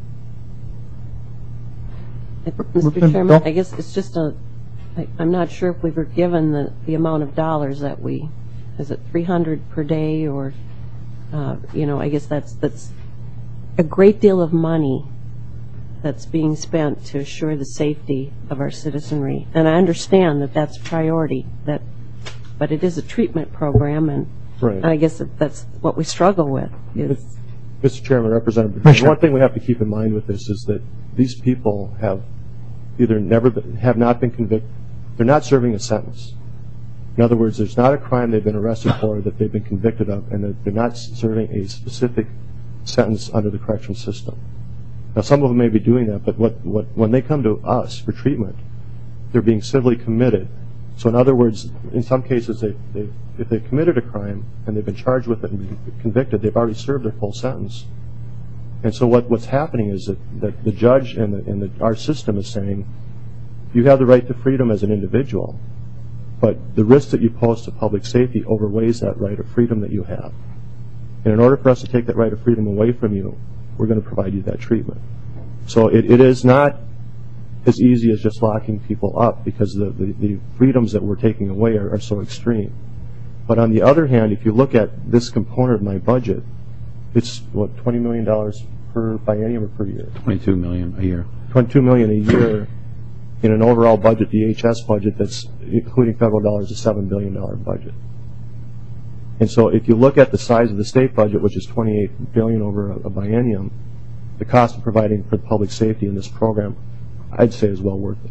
Mister Chairman, I guess it's just a, I, I'm not sure if we were given the, the amount of dollars that we, is it three hundred per day or, uh, you know, I guess that's, that's a great deal of money that's being spent to assure the safety of our citizenry. And I understand that that's priority, that, but it is a treatment program, and, right. and I guess that that's what we struggle with. Is Mister Chairman, Representative, one thing we have to keep in mind with this is that these people have either never been, have not been convicted, they're not serving a sentence. In other words, there's not a crime they've been arrested for that they've been convicted of, and that they're not serving a specific sentence under the correctional system. Now, some of them may be doing that, but what, what, when they come to us for treatment, they're being civilly committed. So in other words, in some cases, they, they, if they've committed a crime and they've been charged with it and been convicted, they've already served their full sentence. And so what, what's happening is that, that the judge and, the, and the, our system is saying, you have the right to freedom as an individual, but the risk that you pose to public safety overweighs that right of freedom that you have. And in order for us to take that right of freedom away from you, we're going to provide you that treatment. So it, it is not as easy as just locking people up, because the, the, the freedoms that we're taking away are, are so extreme. But on the other hand, if you look at this component of my budget, it's, what, twenty million dollars per biennium or per year? twenty-two million dollars a year. twenty-two million dollars a year in an overall budget, the H S budget that's, including federal dollars, a seven billion dollar budget. And so if you look at the size of the state budget, which is twenty-eight billion dollars over a, a biennium, the cost of providing for public safety in this program, I'd say, is well worth it.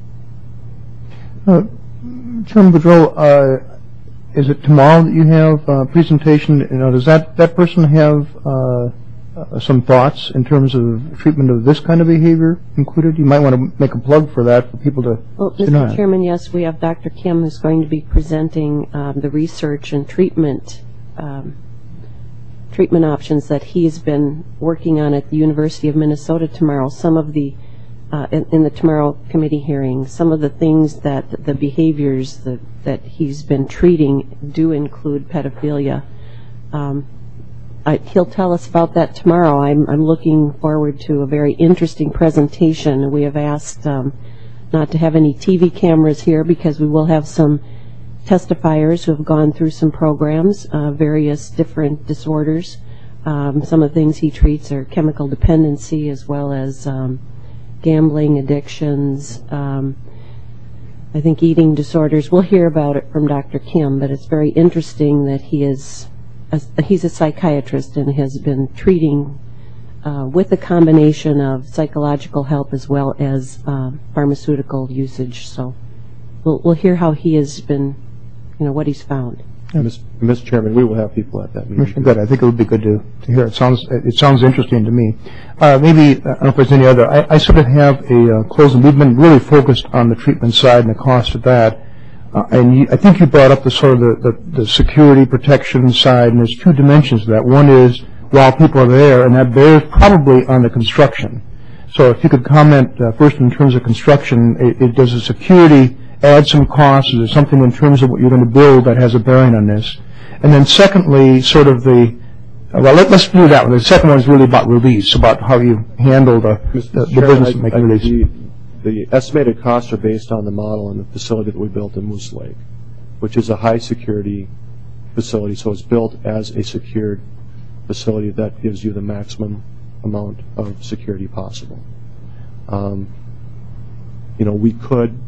Uh, Chairman Boudreau, uh, is it tomorrow that you have a presentation? You know, does that, that person have uh, uh, some thoughts in terms of treatment of this kind of behavior included? You might want to make a plug for that for people to Well, to Mister know. Chairman, yes, we have Doctor Kim who's going to be presenting um, the research and treatment um, treatment options that he's been working on at the University of Minnesota tomorrow. Some of the Uh, in, in the tomorrow committee hearing, some of the things that the behaviors that, that he's been treating do include pedophilia. Um, I, he'll tell us about that tomorrow. I'm, I'm looking forward to a very interesting presentation. We have asked um, not to have any T V cameras here because we will have some testifiers who have gone through some programs, uh, various different disorders. Um, some of the things he treats are chemical dependency as well as um, gambling, addictions, um, I think eating disorders. We'll hear about it from Doctor Kim, but it's very interesting that he is a, he's a psychiatrist and has been treating uh, with a combination of psychological help as well as uh, pharmaceutical usage. So we'll, we'll hear how he has been, you know, what he's found. Miz Mister Chairman, we will have people at that meeting. Commissioner Good, I think it would be good to, to hear. It sounds it sounds interesting to me. Uh, maybe, I don't know if there's any other, I, I sort of have a uh, closing. We've been really focused on the treatment side and the cost of that. Uh, and you, I think you brought up the sort of the, the, the security protection side, and there's two dimensions to that. One is while people are there, and that bears probably on the construction. So if you could comment uh, first in terms of construction, it, it, does the security add some costs? Is there something in terms of what you're going to build that has a bearing on this? And then secondly, sort of the, uh, well, let, let's do that one. The second one is really about release, about how you handle the, the, the business of making release. The, the estimated costs are based on the model and the facility that we built in Moose Lake, which is a high security facility. So it's built as a secured facility that gives you the maximum amount of security possible. Um, you know, we could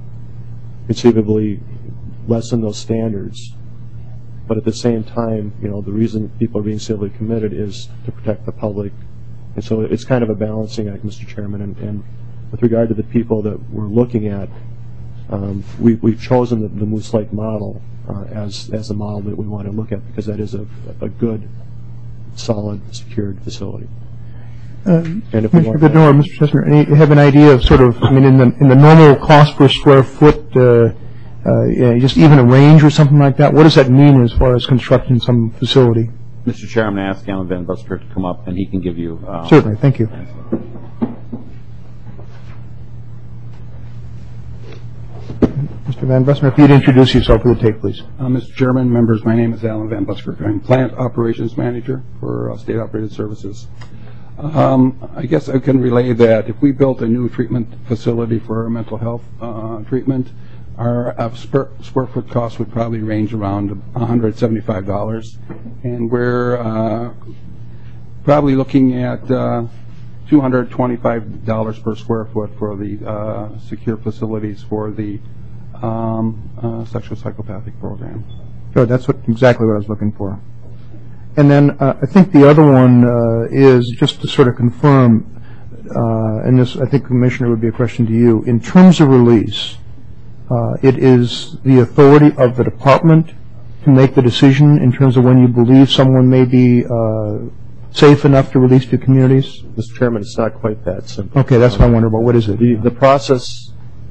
conceivably lessen those standards, but at the same time, you know, the reason people are being civilly committed is to protect the public, and so it's kind of a balancing act, Mister Chairman. And, and with regard to the people that we're looking at, um, we, we've chosen the, the Moose Lake model uh, as as a model that we want to look at because that is a, a good, solid, secured facility. Uh, and if we Mister want Goodnow or Mister Chesner, any, have an idea of sort of, I mean, in the in the normal cost per square foot, uh, uh, yeah, just even a range or something like that? What does that mean as far as constructing some facility? Mister Chair, I'm going to ask Alan Van Busker to come up, and he can give you. Uh, Certainly, thank you. Mister Van Busker, if you'd introduce yourself for the tape, please. Uh, Mister Chairman, members, my name is Alan Van Busker. I'm Plant Operations Manager for uh, State Operated Services. Um, I guess I can relay that if we built a new treatment facility for our mental health uh, treatment, our uh, square, square foot cost would probably range around one hundred seventy-five dollars. And we're uh, probably looking at uh, two hundred twenty-five dollars per square foot for the uh, secure facilities for the um, uh, sexual psychopathic program. Good, that's what, exactly what I was looking for. And then uh, I think the other one uh, is just to sort of confirm, uh, and this I think, Commissioner, would be a question to you. In terms of release, uh, it is the authority of the department to make the decision in terms of when you believe someone may be uh, safe enough to release to communities? Mister Chairman, it's not quite that simple. Okay, that's what I wonder about. What is it? The, the process,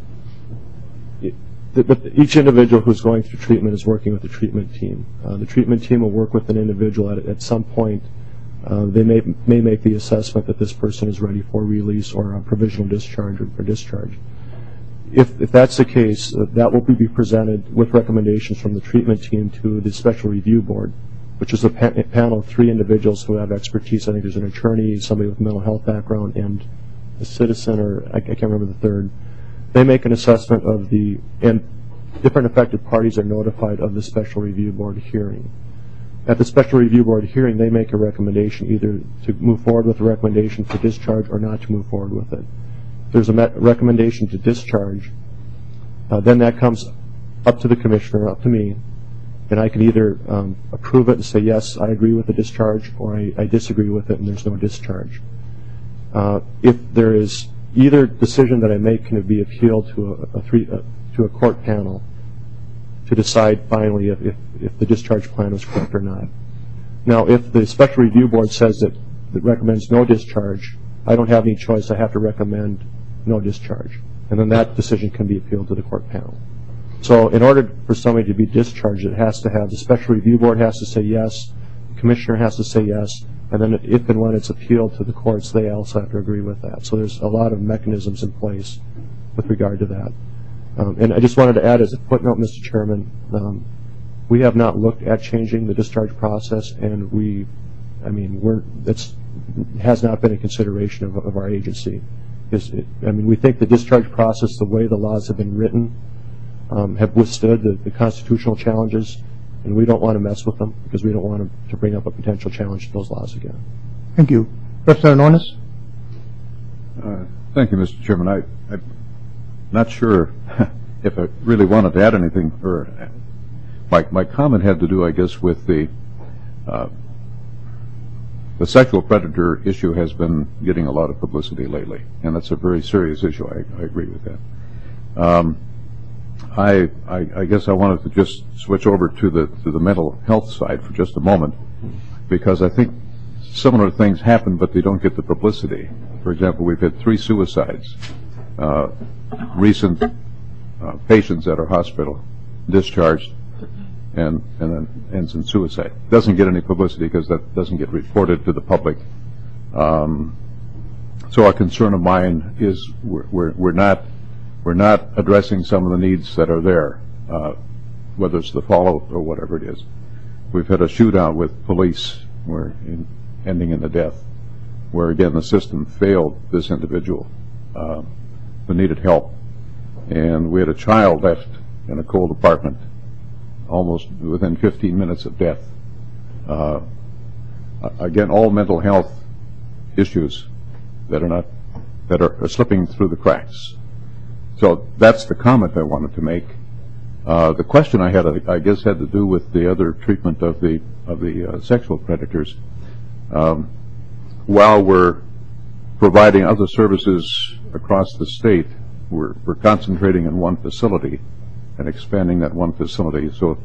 the, the, each individual who's going through treatment is working with the treatment team. Uh, the treatment team will work with an individual at, at some point. Uh, they may, may make the assessment that this person is ready for release or a provisional discharge or, or discharge. If, if that's the case, uh, that will be presented with recommendations from the treatment team to the Special Review Board, which is a pa panel of three individuals who have expertise. I think there's an attorney, somebody with a mental health background, and a citizen, or I, I can't remember the third. They make an assessment of the, and different affected parties are notified of the Special Review Board hearing. At the Special Review Board hearing, they make a recommendation either to move forward with a recommendation for discharge or not to move forward with it. If there's a recommendation to discharge, uh, then that comes up to the Commissioner, up to me, and I can either um, approve it and say, yes, I agree with the discharge, or I, I disagree with it and there's no discharge. Uh, if there is either decision that I make can be appealed to a, a three uh, to a court panel to decide finally if, if, if the discharge plan was correct or not. Now, if the Special Review Board says that it recommends no discharge, I don't have any choice. I have to recommend no discharge, and then that decision can be appealed to the court panel. So in order for somebody to be discharged, it has to have, the Special Review Board has to say yes, the Commissioner has to say yes, and then if and when it's appealed to the courts, they also have to agree with that. So there's a lot of mechanisms in place with regard to that. Um, and I just wanted to add as a footnote, Mister Chairman, um, we have not looked at changing the discharge process, and we I mean, we're, that's, has not been a consideration of, of our agency. Is it, I mean, we think the discharge process, the way the laws have been written, um, have withstood the, the constitutional challenges, and we don't want to mess with them because we don't want to, to bring up a potential challenge to those laws again. Thank you. Representative Nornis? Uh, thank you, Mister Chairman. I, I'm not sure if I really wanted to add anything. Or my my comment had to do, I guess, with the uh, the sexual predator issue has been getting a lot of publicity lately, and that's a very serious issue. I, I agree with that. Um, I, I I guess I wanted to just switch over to the to the mental health side for just a moment, because I think similar things happen, but they don't get the publicity. For example, we've had three suicides, uh, recent uh, patients at our hospital discharged, and and then ends in suicide. Doesn't get any publicity because that doesn't get reported to the public. Um, so a concern of mine is we're, we're, we're not we're not addressing some of the needs that are there, uh, whether it's the follow or whatever it is. We've had a shootout with police, where in, ending in the death, where again the system failed this individual uh, who needed help, and we had a child left in a cold apartment almost within fifteen minutes of death. Uh, again, all mental health issues that are not that are, are slipping through the cracks. So that's the comment I wanted to make. Uh, the question I had, I guess, had to do with the other treatment of the of the uh, sexual predators. Um, while we're providing other services across the state, we're, we're concentrating in one facility and expanding that one facility. So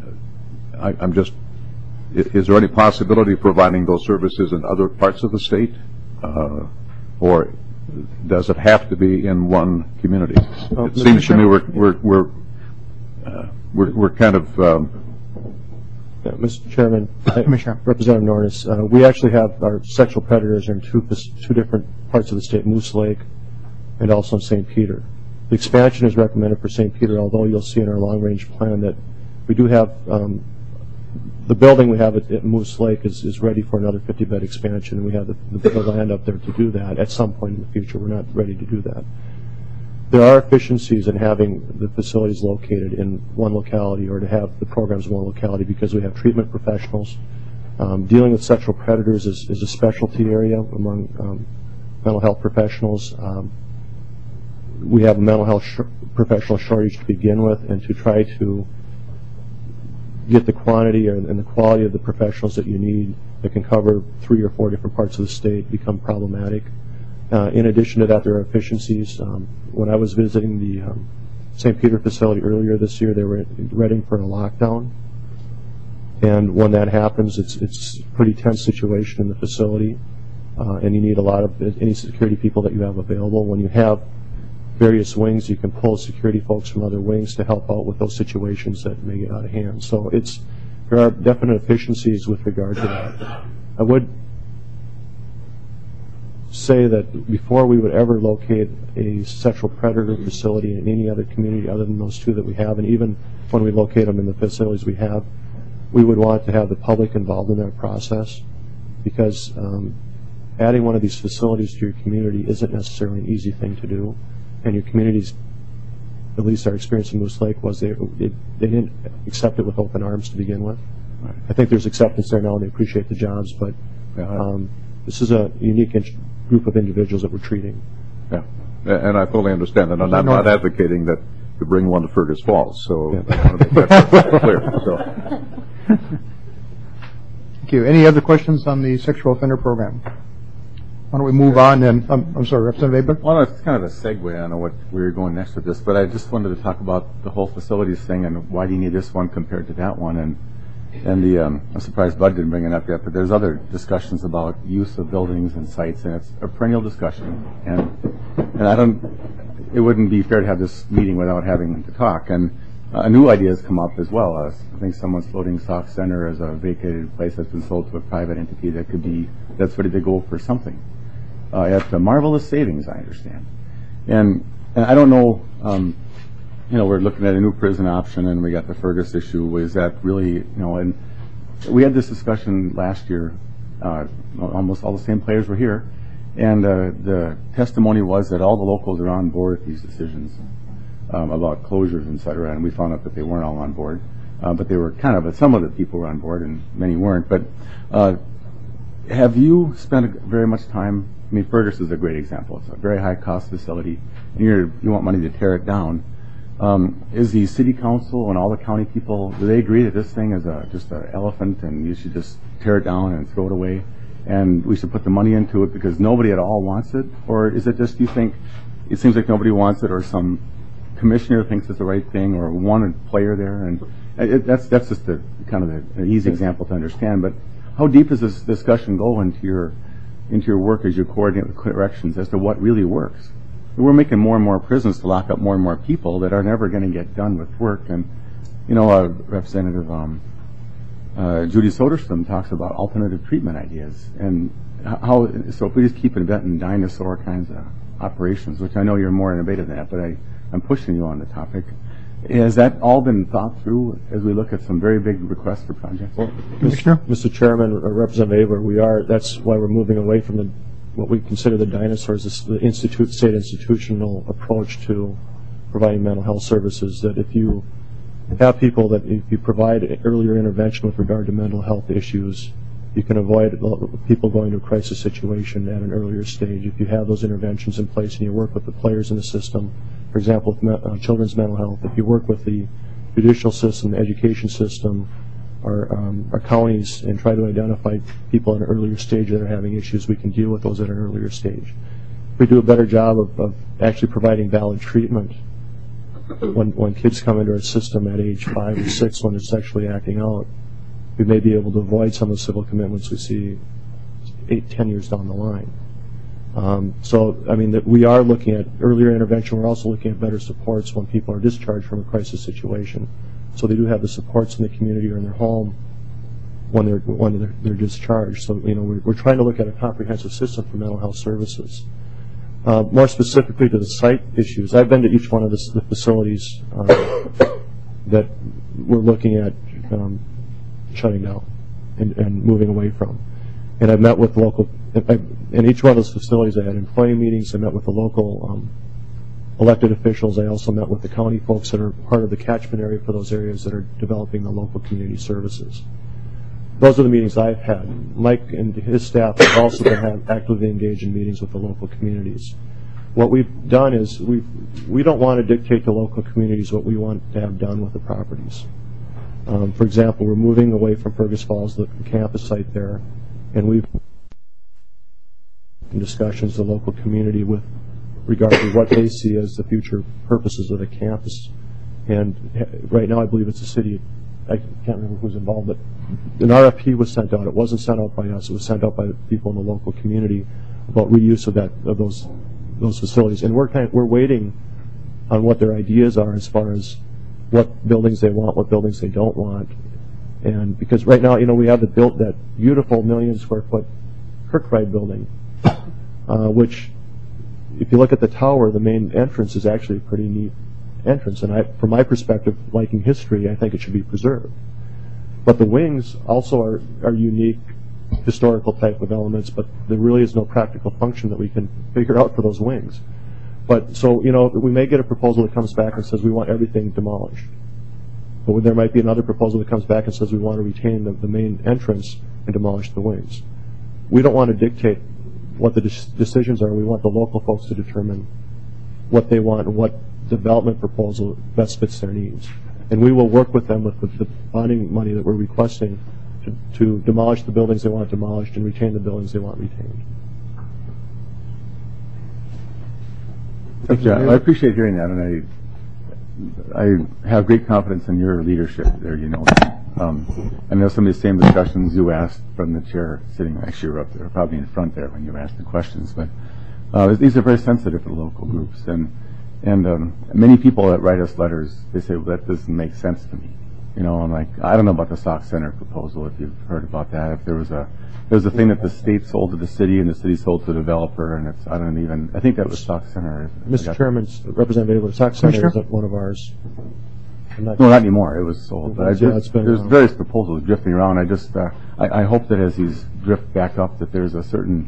uh, I, I'm just, is there any possibility of providing those services in other parts of the state? Uh, or does it have to be in one community? Oh, it seems to me we're, we're, we're, uh, we're, we're kind of... Um, Yeah, Mister Chairman, Commissioner. Representative Nornis, uh, we actually have our sexual predators in two, two different parts of the state, Moose Lake and also in Saint Peter. The expansion is recommended for Saint Peter, although you'll see in our long-range plan that we do have, um, the building we have at, at Moose Lake is, is ready for another fifty bed expansion, and we have the, the land up there to do that at some point in the future. We're not ready to do that. There are efficiencies in having the facilities located in one locality, or to have the programs in one locality, because we have treatment professionals. Um, dealing with sexual predators is, is a specialty area among um, mental health professionals. Um, we have a mental health sh professional shortage to begin with, and to try to get the quantity or, and the quality of the professionals that you need that can cover three or four different parts of the state become problematic. Uh, in addition to that, there are efficiencies. Um, when I was visiting the um, Saint Peter facility earlier this year, they were ready for a lockdown. And when that happens, it's it's a pretty tense situation in the facility, uh, and you need a lot of any security people that you have available. When you have various wings, you can pull security folks from other wings to help out with those situations that may get out of hand. So it's there are definite efficiencies with regard to that. I would say that before we would ever locate a sexual predator facility in any other community other than those two that we have, and even when we locate them in the facilities we have, we would want to have the public involved in that process, because um, adding one of these facilities to your community isn't necessarily an easy thing to do, and your communities, at least our experience in Moose Lake, was they, they, they didn't accept it with open arms to begin with. Right. I think there's acceptance there now, and they appreciate the jobs, but um, this is a unique group of individuals that we're treating. Yeah, and I fully understand that. And I'm not advocating that to bring one to Fergus Falls, so yeah. I want to make that clear. So. Thank you. Any other questions on the sexual offender program? Why don't we move on then? Um, I'm sorry, Representative Weber? Well, it's kind of a segue. I don't know what we were going next with this, but I just wanted to talk about the whole facilities thing and why do you need this one compared to that one. And And the, um, I'm surprised Bud didn't bring it up yet, but there's other discussions about use of buildings and sites, and it's a perennial discussion. And and I don't, it wouldn't be fair to have this meeting without having to talk. And uh, new ideas come up as well. Uh, I think someone's floating Soft Center as a vacated place that's been sold to a private entity that could be, that's ready to go for something. Uh, at uh, marvelous savings, I understand. And, and I don't know, um, you know, we're looking at a new prison option, and we got the Fergus issue. Is that really, you know, and we had this discussion last year Uh, almost all the same players were here. And uh, the testimony was that all the locals are on board with these decisions um, about closures, et cetera, and we found out that they weren't all on board. Uh, but they were kind of, some of the people were on board and many weren't. But uh, have you spent very much time, I mean, Fergus is a great example. It's a very high-cost facility, and you're, you want money to tear it down. Um, is the city council and all the county people, do they agree that this thing is a, just an elephant and you should just tear it down and throw it away, and we should put the money into it because nobody at all wants it? Or is it just you think it seems like nobody wants it, or some commissioner thinks it's the right thing, or one player there? And it, that's that's just a, kind of a, an easy example to understand. But how deep does this discussion go into your into your work as you coordinate with corrections as to what really works? We're making more and more prisons to lock up more and more people that are never going to get done with work. And, you know, uh, Representative um, uh, Judy Soderstrom talks about alternative treatment ideas. And how, so if we just keep inventing dinosaur kinds of operations, which I know you're more innovative than that, but I, I'm pushing you on the topic. Has that all been thought through as we look at some very big requests for projects? Well, Commissioner? Mister Chairman, uh, Representative Abler, we are, that's why we're moving away from the what we consider the dinosaurs, is the institute, state institutional approach to providing mental health services. That if you have people, that if you provide earlier intervention with regard to mental health issues, you can avoid people going to a crisis situation at an earlier stage. If you have those interventions in place and you work with the players in the system, for example, with me, uh, children's mental health, if you work with the judicial system, the education system, Our, um, our counties, and try to identify people at an earlier stage that are having issues, we can deal with those at an earlier stage. If we do a better job of, of actually providing valid treatment when, when kids come into our system at age five or six when they're sexually acting out, we may be able to avoid some of the civil commitments we see eight, ten years down the line. Um, so, I mean, that we are looking at earlier intervention. We're also looking at better supports when people are discharged from a crisis situation. So they do have the supports in the community or in their home when they're when they're, they're discharged. So, you know, we're, we're trying to look at a comprehensive system for mental health services. Uh, more specifically to the site issues, I've been to each one of the, the facilities uh, that we're looking at um, shutting down and, and moving away from. And I've met with local, in each one of those facilities I had employee meetings. I met with the local um, elected officials. I also met with the county folks that are part of the catchment area for those areas that are developing the local community services. Those are the meetings I've had. Mike and his staff have also been have actively engaged in meetings with the local communities. What we've done is we we don't want to dictate to local communities what we want to have done with the properties. Um, for example, we're moving away from Fergus Falls, the campus site there, and we've in discussions the local community with regard to what they see as the future purposes of the campus. And right now I believe it's the city, I can't remember who's involved, but an R F P was sent out. It wasn't sent out by us. It was sent out by the people in the local community about reuse of that of those those facilities. And we're kind of, we're waiting on what their ideas are as far as what buildings they want, what buildings they don't want. And because right now, you know, we have the built that beautiful million square foot Kirkbride building, uh, which if you look at the tower, the main entrance is actually a pretty neat entrance. And I, from my perspective, liking history, I think it should be preserved. But the wings also are, are unique historical type of elements, but there really is no practical function that we can figure out for those wings. But so, you know, we may get a proposal that comes back and says we want everything demolished. But there might be another proposal that comes back and says we want to retain the, the main entrance and demolish the wings. We don't want to dictate what the de- decisions are. We want the local folks to determine what they want and what development proposal best fits their needs. And we will work with them with the, the bonding money that we're requesting to, to demolish the buildings they want demolished and retain the buildings they want retained. Yeah, I appreciate hearing that, and I I have great confidence in your leadership there, you know. Um, I know some of the same discussions you asked from the chair sitting, actually you were up there, probably in front there when you asked the questions, but uh, these are very sensitive to local groups, and and um, many people that write us letters, they say, well, that doesn't make sense to me. You know, I'm like, I don't know about the Sauk Center proposal, if you've heard about that. If there was a there was a thing that the state sold to the city and the city sold to the developer, and it's, I don't even, I think that was Sauk Center. Mister Chairman, Representative Abler, Sauk Center is one of ours. I'm not No, not anymore. It was sold. But I Yeah, just, it's been there's around. various proposals drifting around. I just, uh, I, I hope that as these drift back up, that there's a certain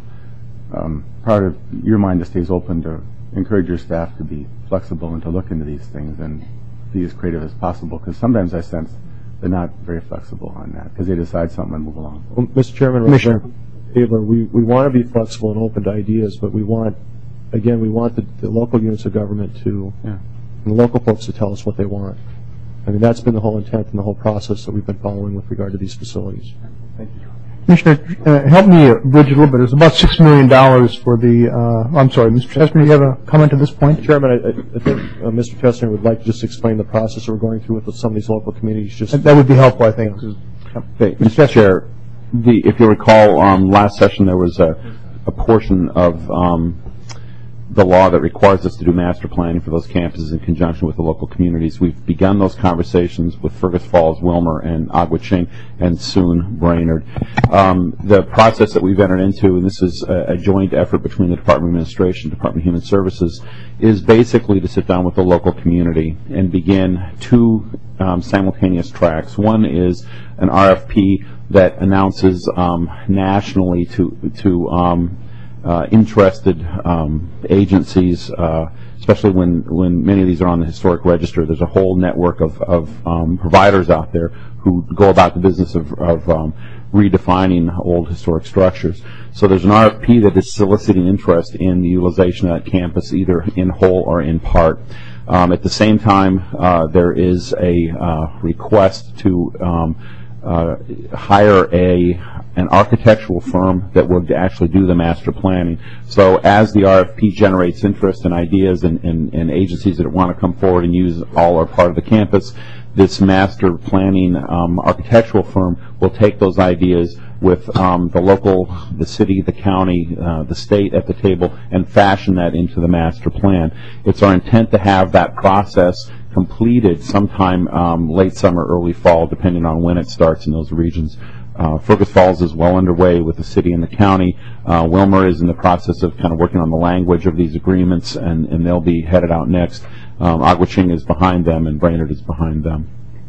um, part of your mind that stays open to encourage your staff to be flexible and to look into these things and be as creative as possible. Because sometimes I sense they're not very flexible on that because they decide something and move along. Well, Mister Chairman, Commissioner. Abler, we, we want to be flexible and open to ideas, but we want, again, we want the, the local units of government to, Yeah. and the local folks to tell us what they want. I mean, that's been the whole intent and the whole process that we've been following with regard to these facilities. Thank you. Commissioner, uh, help me uh, bridge a little bit. It's about six million dollars for the, uh, I'm sorry, Mister Chesner, do you have a comment at this point? Chairman, I, I think uh, Mister Tessner would like to just explain the process that we're going through with some of these local communities. Just That that would be helpful, I think. Okay, Mister Chair, the, if you recall, um, last session there was a, a portion of um, the law that requires us to do master planning for those campuses in conjunction with the local communities. We've begun those conversations with Fergus Falls, Wilmer, and Aguaching, and soon Brainerd. Um, the process that we've entered into, and this is a, a joint effort between the Department of Administration and Department of Human Services, is basically to sit down with the local community and begin two um, simultaneous tracks. One is an R F P that announces um, nationally to to um, uh, interested um, agencies, uh, especially when when many of these are on the historic register. There's a whole network of, of um, providers out there who go about the business of, of um, redefining old historic structures. So there's an R F P that is soliciting interest in the utilization of that campus, either in whole or in part. Um, at the same time, uh, there is a uh, request to um, uh, hire a an architectural firm that would actually do the master planning. So as the R F P generates interest and ideas and, and, and agencies that want to come forward and use all or part of the campus, this master planning um, architectural firm will take those ideas with um, the local, the city, the county, uh, the state at the table and fashion that into the master plan. It's our intent to have that process completed sometime um, late summer, early fall, depending on when it starts in those regions. Uh, Fergus Falls is well underway with the city and the county. Uh, Wilmer is in the process of kind of working on the language of these agreements, and, and they'll be headed out next. Um, Aguaching is behind them, and Brainerd is behind them.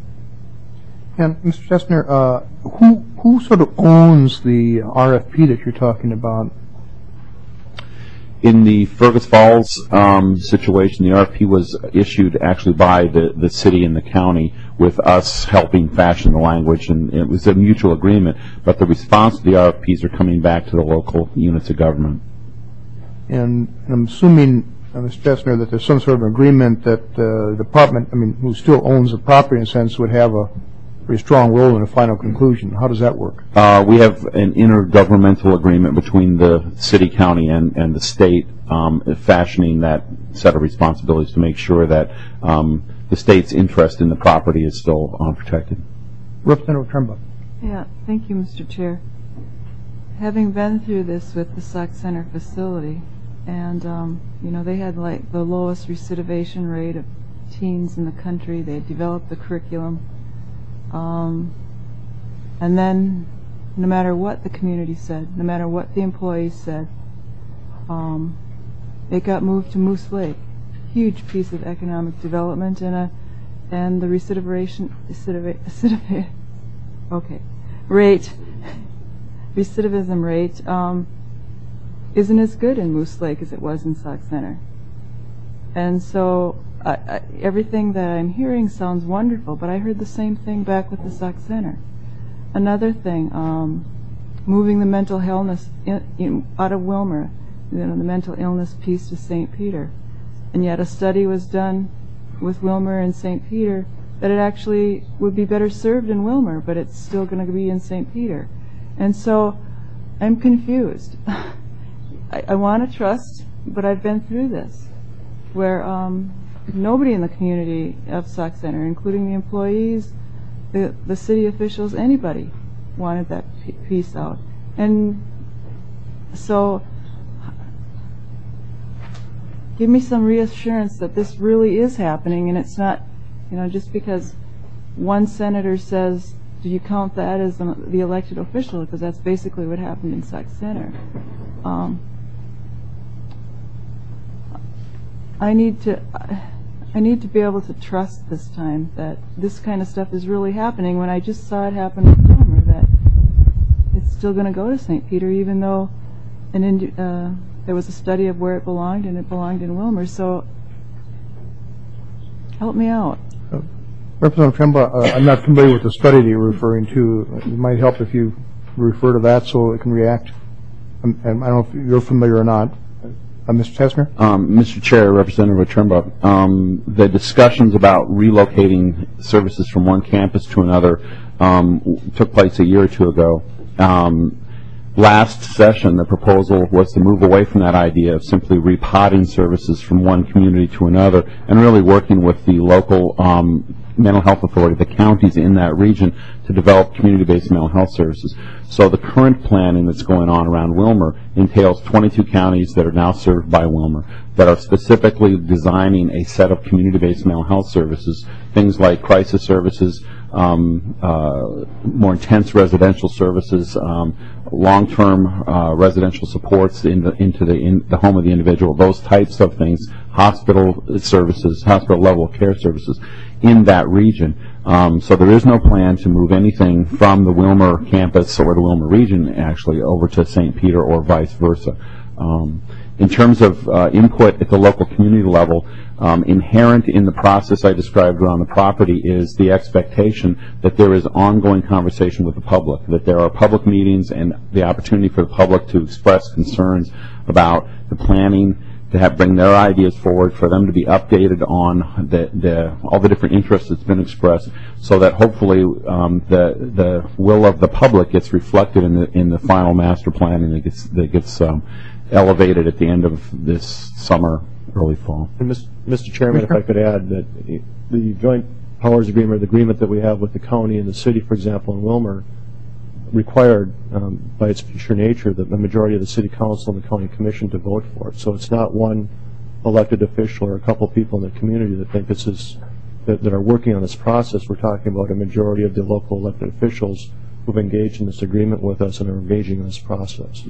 And Mister Chesner, uh, who who sort of owns the R F P that you're talking about? In the Fergus Falls um, situation, the R F P was issued actually by the, the city and the county, with us helping fashion the language, and it was a mutual agreement, but the response to the R F Ps are coming back to the local units of government. And I'm assuming, uh, Mister Chesner, that there's some sort of agreement that uh, the department, I mean, who still owns the property in a sense, would have a very strong role in the final conclusion. How does that work? Uh, we have an intergovernmental agreement between the city, county, and, and the state um, fashioning that set of responsibilities to make sure that um, the state's interest in the property is still uh, protected. Representative Trumbull. Yeah, thank you, Mister Chair. Having been through this with the Sauk Center facility, and um, you know, they had like the lowest recidivation rate of teens in the country. They had developed the curriculum. Um, and then, no matter what the community said, no matter what the employees said, um, it got moved to Moose Lake. Huge piece of economic development, and a and the recidivism, recidiv, recidiv, okay, rate, recidivism rate um, isn't as good in Moose Lake as it was in Sauk Center. And so I, I, everything that I'm hearing sounds wonderful, but I heard the same thing back with the Sauk Center. Another thing, um, moving the mental illness in, in, out of Wilmer, you know, the mental illness piece to Saint Peter. And yet a study was done with Wilmer and Saint Peter that it actually would be better served in Wilmer, but it's still going to be in Saint Peter. And so I'm confused. I, I want to trust, but I've been through this, where um, nobody in the community of Sauk Center, including the employees, the, the city officials, anybody wanted that p piece out. And so give me some reassurance that this really is happening, and it's not, you know, just because one senator says, do you count that as the, the elected official? Because that's basically what happened in Sauk Center. Um, I need to, I need to be able to trust this time that this kind of stuff is really happening when I just saw it happen with Wilmer, that it's still going to go to Saint Peter even though an indi- uh, there was a study of where it belonged and it belonged in Wilmer. So help me out. Uh, Representative Tremba, uh, I'm not familiar with the study that you're referring to. It might help if you refer to that so it can react. Um, and I don't know if you're familiar or not. Uh, Mister Tessner? Um, Mister Chair, Representative Tremba, um, the discussions about relocating services from one campus to another um, took place a year or two ago. Um, last session, the proposal was to move away from that idea of simply repotting services from one community to another and really working with the local um, mental health authority, the counties in that region, to develop community-based mental health services. So the current planning that's going on around Wilmer entails twenty-two counties that are now served by Wilmer that are specifically designing a set of community-based mental health services, things like crisis services, um, uh, more intense residential services, um, long-term uh, residential supports in the, into the, in the home of the individual, those types of things, hospital services, hospital-level care services in that region. Um, so there is no plan to move anything from the Wilmer campus or the Wilmer region, actually, over to Saint Peter or vice versa. Um, in terms of uh, input at the local community level, um, inherent in the process I described around the property is the expectation that there is ongoing conversation with the public, that there are public meetings and the opportunity for the public to express concerns about the planning, to have bring their ideas forward, for them to be updated on the, the all the different interests that's been expressed, so that hopefully um, the the will of the public gets reflected in the in the final master planning that gets that gets um, elevated at the end of this summer, early fall. And Mister Chairman, if I could add that the joint powers agreement, or the agreement that we have with the county and the city, for example, in Wilmer, required, um, by its pure nature, that the majority of the city council and the county commission to vote for it. So it's not one elected official or a couple people in the community that think this is that, that are working on this process. We're talking about a majority of the local elected officials who've engaged in this agreement with us and are engaging in this process.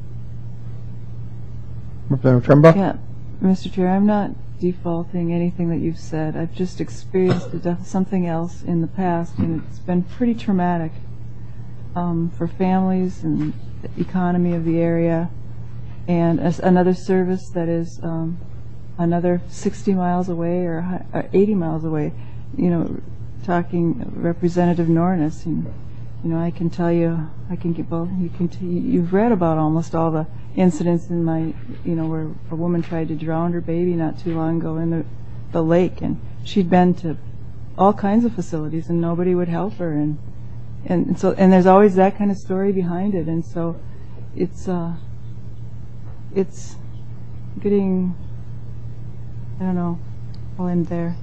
Representative Tremba? Yeah, Mister Chair, I'm not defaulting anything that you've said. I've just experienced something else in the past, and it's been pretty traumatic. Um, for families and the economy of the area, and as another service that is um, another sixty miles away or, or eighty miles away. You know, talking Representative Nornes, you know, you know, I can tell you, I can get both. You can, t- you've read about almost all the incidents in my, you know, where a woman tried to drown her baby not too long ago in the the lake, and she'd been to all kinds of facilities, and nobody would help her, and. And, and so, and there's always that kind of story behind it, and so, it's uh, it's getting, I don't know, I'll end there.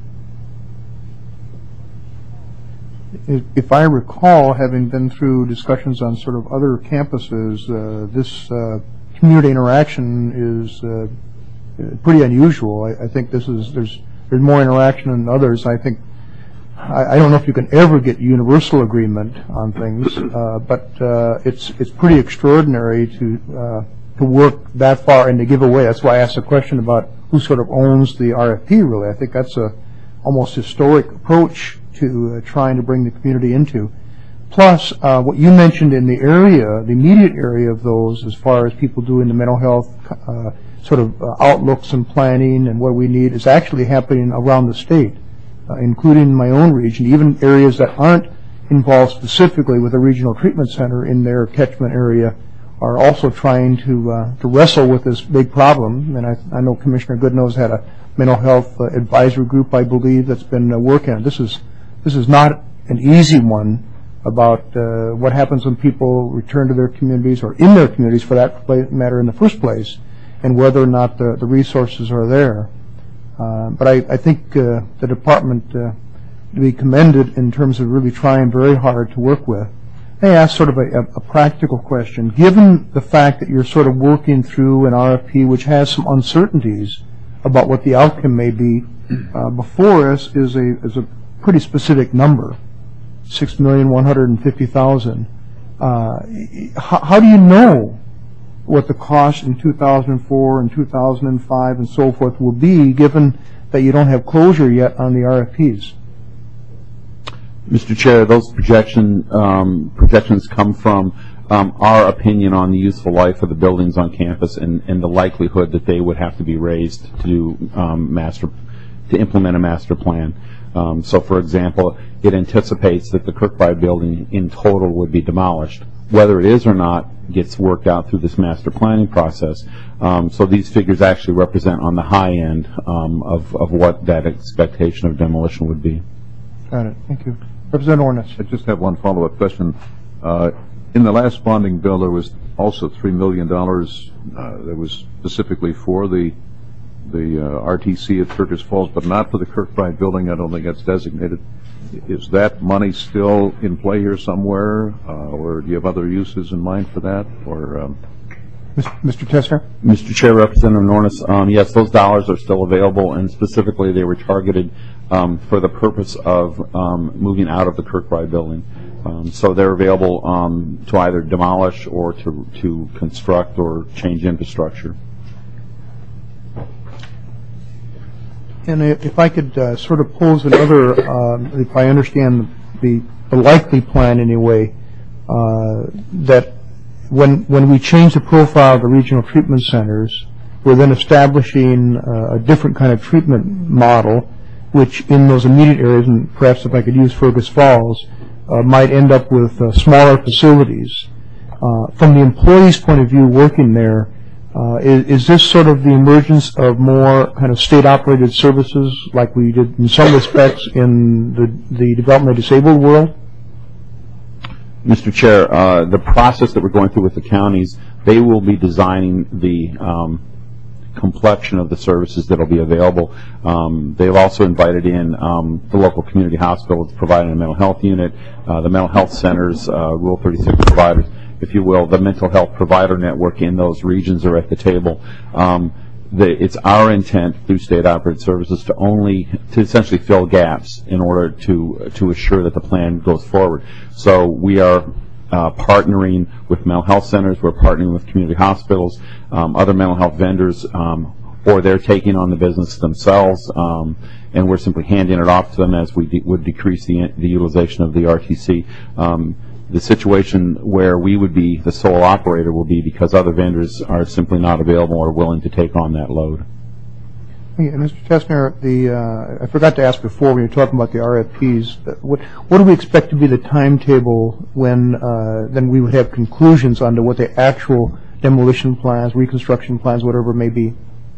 If I recall, having been through discussions on sort of other campuses, uh, this uh, community interaction is uh, pretty unusual. I, I think this is there's there's more interaction than others. I think. I don't know if you can ever get universal agreement on things, uh, but uh, it's it's pretty extraordinary to uh, to work that far and to give away. That's why I asked the question about who sort of owns the R F P. Really, I think that's a almost historic approach to uh, trying to bring the community into. Plus, uh, what you mentioned in the area, the immediate area of those, as far as people doing the mental health uh, sort of uh, outlooks and planning and what we need, is actually happening around the state. Uh, including my own region, even areas that aren't involved specifically with a regional treatment center in their catchment area are also trying to uh, to wrestle with this big problem. And I, I know Commissioner Goodnow's had a mental health uh, advisory group, I believe, that's been uh, working on it. This is this is not an easy one about uh, what happens when people return to their communities or in their communities, for that matter, in the first place, and whether or not the, the resources are there. Uh, but I, I think uh, the department uh, to be commended in terms of really trying very hard to work with. I ask sort of a, a practical question. Given the fact that you're sort of working through an R F P which has some uncertainties about what the outcome may be, uh, before us is a is a pretty specific number, six million one hundred and fifty thousand. Uh, how, how do you know what the cost in two thousand four and two thousand five and so forth will be, given that you don't have closure yet on the R F Ps? Mister Chair, those projection, um, projections come from um, our opinion on the useful life of the buildings on campus and, and the likelihood that they would have to be raised to do um, master, to implement a master plan. Um, so, for example, it anticipates that the Kirkbride building in total would be demolished. Whether it is or not gets worked out through this master planning process. Um, so these figures actually represent on the high end um, of, of what that expectation of demolition would be. Got it. Thank you. Representative Ornes. I just have one follow-up question. Uh, in the last bonding bill, there was also three million dollars uh, that was specifically for the the uh, R T C at Turkish Falls, but not for the Kirkbride building. I don't think that's designated. Is that money still in play here somewhere, uh, or do you have other uses in mind for that? Or um... Mister Tessner? Mister Chair, Representative Nornis, um, yes, those dollars are still available, and specifically they were targeted um, for the purpose of um, moving out of the Kirkbride building. Um, so they're available um, to either demolish or to, to construct or change infrastructure. And if I could uh, sort of pose another, uh, if I understand the, the likely plan anyway, uh, that when when we change the profile of the regional treatment centers, we're then establishing uh, a different kind of treatment model, which in those immediate areas, and perhaps if I could use Fergus Falls, uh, might end up with uh, smaller facilities. Uh, from the employee's point of view working there, Uh, is, is this sort of the emergence of more kind of state-operated services like we did in some respects in the, the development of disabled world? Mister Chair, uh, the process that we're going through with the counties, they will be designing the um, complexion of the services that will be available. Um, they've also invited in um, the local community hospital to provide a mental health unit, uh, the mental health centers, uh, Rule thirty-six providers, if you will, the mental health provider network in those regions are at the table. Um, the, it's our intent through state-operated services to only, to essentially fill gaps in order to, to assure that the plan goes forward. So we are uh, partnering with mental health centers, we're partnering with community hospitals, um, other mental health vendors, um, or they're taking on the business themselves, um, and we're simply handing it off to them as we de would decrease the, the utilization of the R T C. Um, The situation where we would be the sole operator will be because other vendors are simply not available or willing to take on that load. Yeah, Mister Tessner, the uh, I forgot to ask before when you were talking about the R F Ps. What what do we expect to be the timetable when uh, then we would have conclusions onto what the actual demolition plans, reconstruction plans, whatever it may be?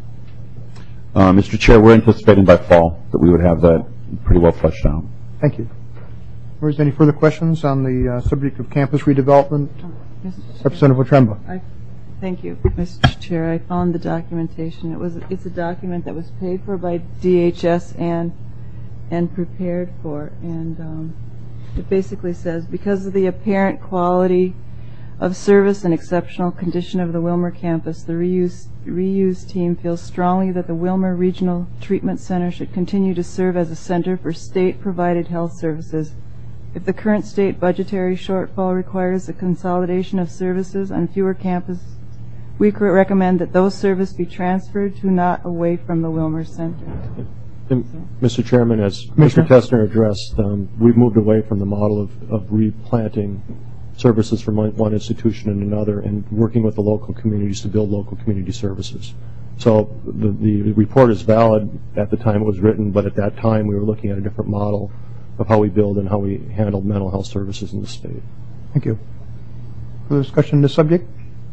Uh, Mister Chair, we're anticipating by fall that we would have that pretty well fleshed out. Thank you. Is there any further questions on the uh, subject of campus redevelopment? Oh, Representative Otremba. I, thank you, Mister Chair. I found the documentation. It was it's a document that was paid for by D H S and and prepared for, and um, it basically says because of the apparent quality of service and exceptional condition of the Wilmer campus, the reuse reuse team feels strongly that the Wilmer Regional Treatment Center should continue to serve as a center for state-provided health services. If the current state budgetary shortfall requires the consolidation of services on fewer campuses, we recommend that those services be transferred to not away from the Wilmer Center. And, Mister Chairman, as Mister Tessner addressed, um, we've moved away from the model of, of replanting services from one, one institution and another and working with the local communities to build local community services. So the, the report is valid at the time it was written, but at that time we were looking at a different model of how we build and how we handle mental health services in the state. Thank you. Further discussion on this subject?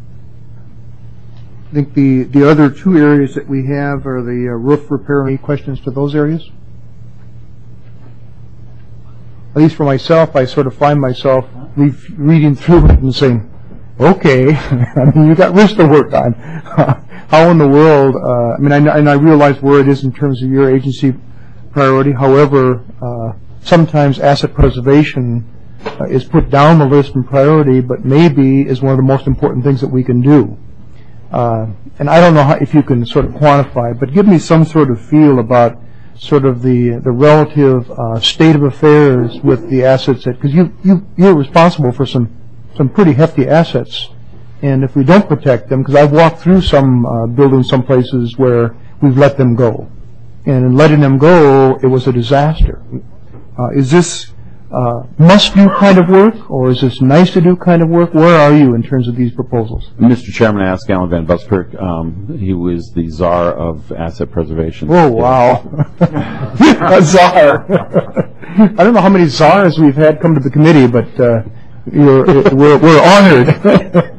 I think the, the other two areas that we have are the uh, roof repair. Any questions to those areas? At least for myself, I sort of find myself re reading through it and saying, okay, I mean, you got roofs to work on. How in the world, uh, I mean, I, and I realize where it is in terms of your agency priority. However, uh, sometimes asset preservation uh, is put down the list in priority, but maybe is one of the most important things that we can do. Uh, and I don't know how, if you can sort of quantify, but give me some sort of feel about sort of the the relative uh, state of affairs with the assets that, because you you you're responsible for some some pretty hefty assets, and if we don't protect them, because I've walked through some uh, buildings, some places where we've let them go. and in letting them go, it was a disaster. Uh, is this uh, must-do kind of work, or is this nice-to-do kind of work? Where are you in terms of these proposals? Mister Chairman, I asked Alan Van Buskirk. Um, he was the czar of asset preservation. Oh, wow. A czar. I don't know how many czars we've had come to the committee, but uh, you're, we're, we're honored.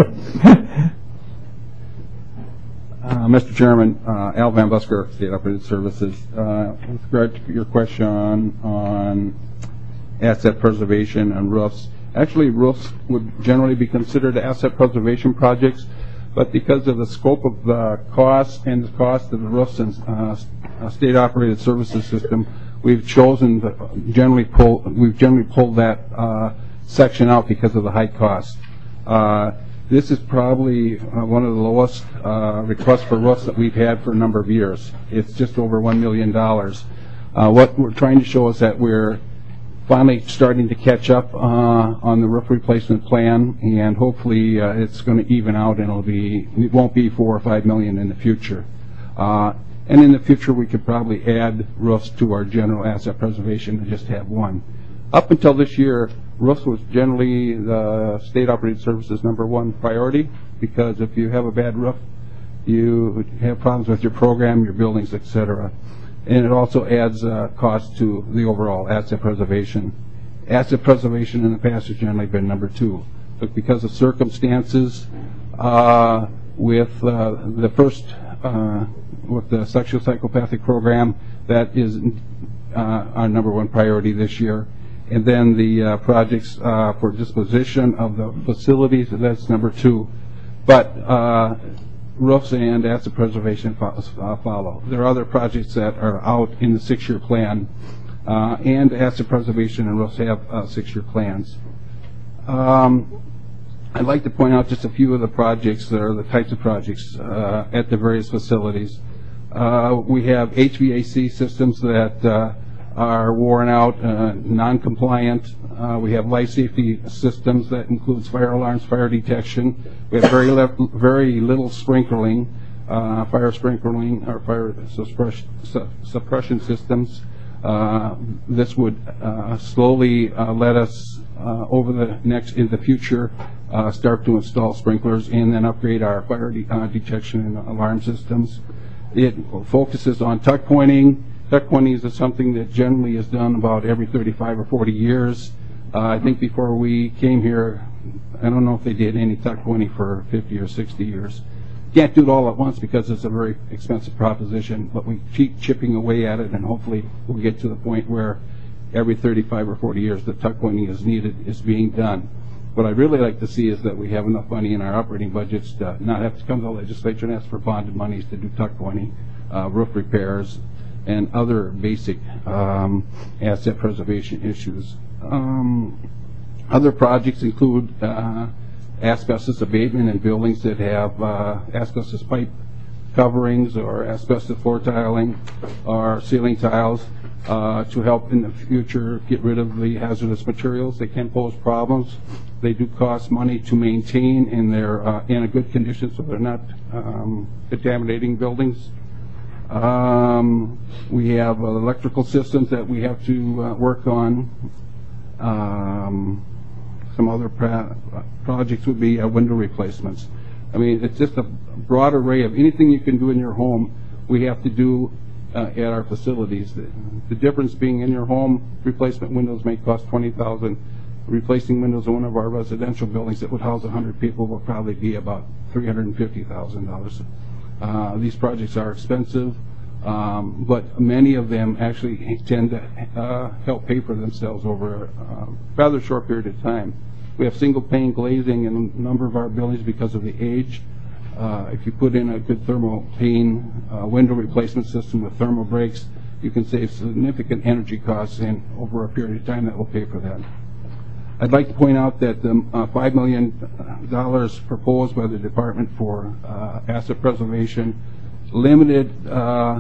Uh, Mister Chairman, uh, Al Van Busker, State Operated Services. Uh, with regard to your question on, on asset preservation and roofs, actually roofs would generally be considered asset preservation projects, but because of the scope of the cost and the cost of the roofs and uh, State Operated Services system, we've chosen to generally pull, we've generally pulled that uh, section out because of the high cost. Uh, This is probably uh, one of the lowest uh, requests for roofs that we've had for a number of years. It's just over one million dollars. Uh, what we're trying to show is that we're finally starting to catch up uh, on the roof replacement plan, and hopefully uh, it's going to even out, and it'll be, it won't be four or five million in the future. Uh, and in the future, we could probably add roofs to our general asset preservation and just have one. Up until this year, roofs was generally the State Operated Services number one priority, because if you have a bad roof, you have problems with your program, your buildings, et cetera. And it also adds uh, cost to the overall asset preservation. Asset preservation in the past has generally been number two. But because of circumstances uh, with uh, the first, uh, with the sexual psychopathic program, that is uh, our number one priority this year. And then the uh, projects uh, for disposition of the facilities, that's number two. But uh, roofs and asset preservation fo uh, follow. There are other projects that are out in the six-year plan, uh, and asset preservation and roofs have uh, six-year plans. Um, I'd like to point out just a few of the projects that are the types of projects uh, at the various facilities. Uh, we have H V A C systems that uh, are worn out, uh, non-compliant. Uh, we have life safety systems that includes fire alarms, fire detection. We have very, very little sprinkling, uh, fire sprinkling or fire suppress su suppression systems. Uh, this would uh, slowly uh, let us, uh, over the next, in the future, uh, start to install sprinklers and then upgrade our fire de uh, detection and alarm systems. It focuses on tuck pointing. Tuck pointing is something that generally is done about every thirty-five or forty years. Uh, I think before we came here, I don't know if they did any tuck pointing for fifty or sixty years. Can't do it all at once because it's a very expensive proposition, but we keep chipping away at it, and hopefully we'll get to the point where every thirty-five or forty years the tuck pointing is needed, is being done. What I'd really like to see is that we have enough money in our operating budgets to not have to come to the legislature and ask for bonded monies to do tuck pointing, uh, roof repairs, and other basic um, asset preservation issues. Um, other projects include uh, asbestos abatement in buildings that have uh, asbestos pipe coverings or asbestos floor tiling or ceiling tiles uh, to help in the future get rid of the hazardous materials. They can pose problems. They do cost money to maintain, and they're uh, in a good condition so they're not um, contaminating buildings. Um, we have uh, electrical systems that we have to uh, work on. Um, some other pro projects would be uh, window replacements. I mean, it's just a broad array of anything you can do in your home, we have to do uh, at our facilities. The, the difference being in your home, replacement windows may cost twenty thousand dollars. Replacing windows in one of our residential buildings that would house one hundred people will probably be about three hundred fifty thousand dollars. Uh, these projects are expensive, um, but many of them actually tend to uh, help pay for themselves over a rather short period of time. We have single pane glazing in a number of our buildings because of the age. Uh, if you put in a good thermal pane uh, window replacement system with thermal breaks, you can save significant energy costs, and over a period of time that will pay for that. I'd like to point out that the uh, five million dollars proposed by the Department for uh, Asset Preservation limited uh,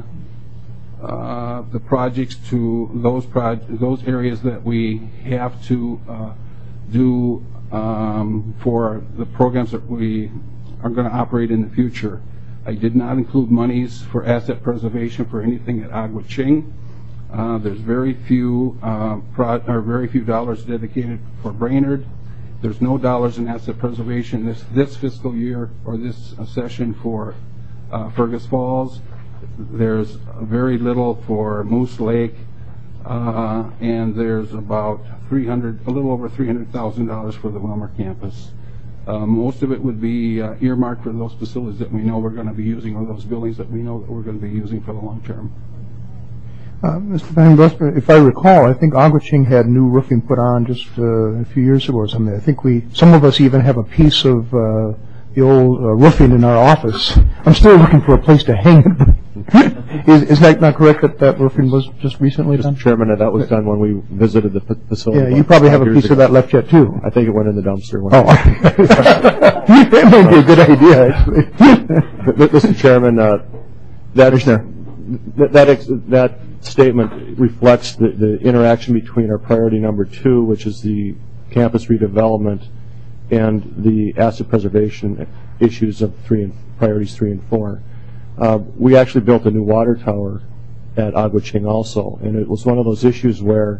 uh, the projects to those proj those areas that we have to uh, do um, for the programs that we are going to operate in the future. I did not include monies for asset preservation for anything at Agua Ching. Uh, there's very few, uh, pro or very few dollars dedicated for Brainerd. There's no dollars in asset preservation this this fiscal year or this uh, session for uh, Fergus Falls. There's very little for Moose Lake, uh, and there's about three hundred, a little over three hundred thousand dollars for the Wilmer campus. Uh, most of it would be uh, earmarked for those facilities that we know we're going to be using, or those buildings that we know that we're going to be using for the long term. Uh, Mister Van Busker, if I recall, I think Agua Ching had new roofing put on just uh, a few years ago or something. I think we, some of us even have a piece of uh, the old uh, roofing in our office. I'm still looking for a place to hang it. is, is that not correct that that roofing was just recently done? Mister Chairman, that was done when we visited the facility. Yeah, you probably have a piece ago. of that left yet, too. I think it went in the dumpster. Oh, that might be a good idea, actually. Mister Chairman, uh, that, that, that, that statement reflects the, the interaction between our priority number two, which is the campus redevelopment, and the asset preservation issues of three and priorities three and four. Uh, we actually built a new water tower at Agua Ching also, and it was one of those issues where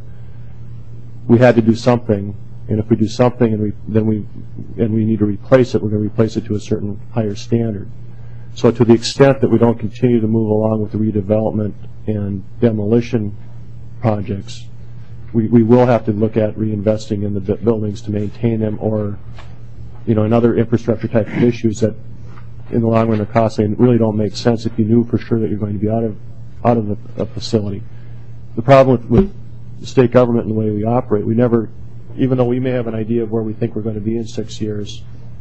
we had to do something, and if we do something and we then we and we need to replace it, we're going to replace it to a certain higher standard. So to the extent that we don't continue to move along with the redevelopment and demolition projects, we, we will have to look at reinvesting in the buildings to maintain them, or, you know, and other infrastructure type of issues that in the long run are costly and really don't make sense if you knew for sure that you're going to be out of out of the, a facility. The problem with, with the state government and the way we operate, we never, even though we may have an idea of where we think we're going to be in six years,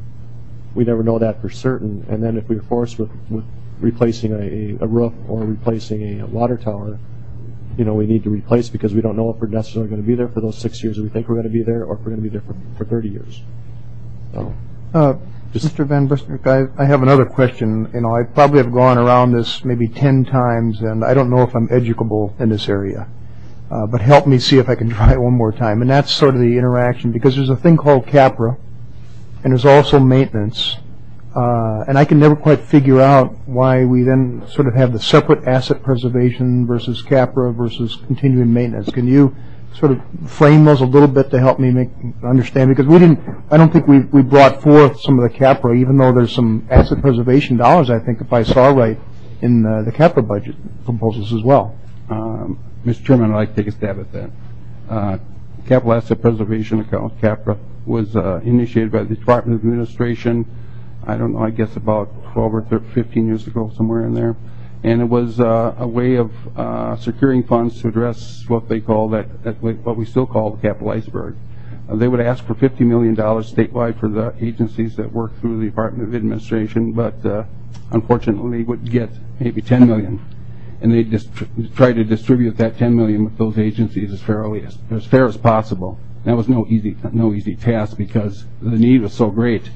we never know that for certain. And then if we're forced with, with replacing a, a roof or replacing a water tower, you know, we need to replace because we don't know if we're necessarily going to be there for those six years that we think we're going to be there, or if we're going to be there for, for thirty years. So, uh, Mister Van Buskirk, I, I have another question. You know, I probably have gone around this maybe ten times, and I don't know if I'm educable in this area. Uh, but help me see if I can try it one more time. And that's sort of the interaction, because there's a thing called CAPRA, and there's also maintenance. Uh, and I can never quite figure out why we then sort of have the separate asset preservation versus CAPRA versus continuing maintenance. Can you sort of frame those a little bit to help me make understand? Because we didn't, I don't think we we brought forth some of the CAPRA, even though there's some asset preservation dollars, I think, if I saw right, in uh, the CAPRA budget proposals as well. Um, Mister Chairman, I'd like to take a stab at that. Uh, Capital Asset Preservation Account, CAPRA, was uh, initiated by the Department of Administration, I don't know, I guess about twelve or fifteen years ago, somewhere in there. And it was uh, a way of uh, securing funds to address what they call that, that what we still call the capital iceberg. Uh, they would ask for fifty million dollars statewide for the agencies that work through the Department of Administration, but uh, unfortunately would get maybe ten million dollars. And they just tr try to distribute that ten million dollars with those agencies as fairly as, as fair as possible. And that was no easy no easy task because the need was so great.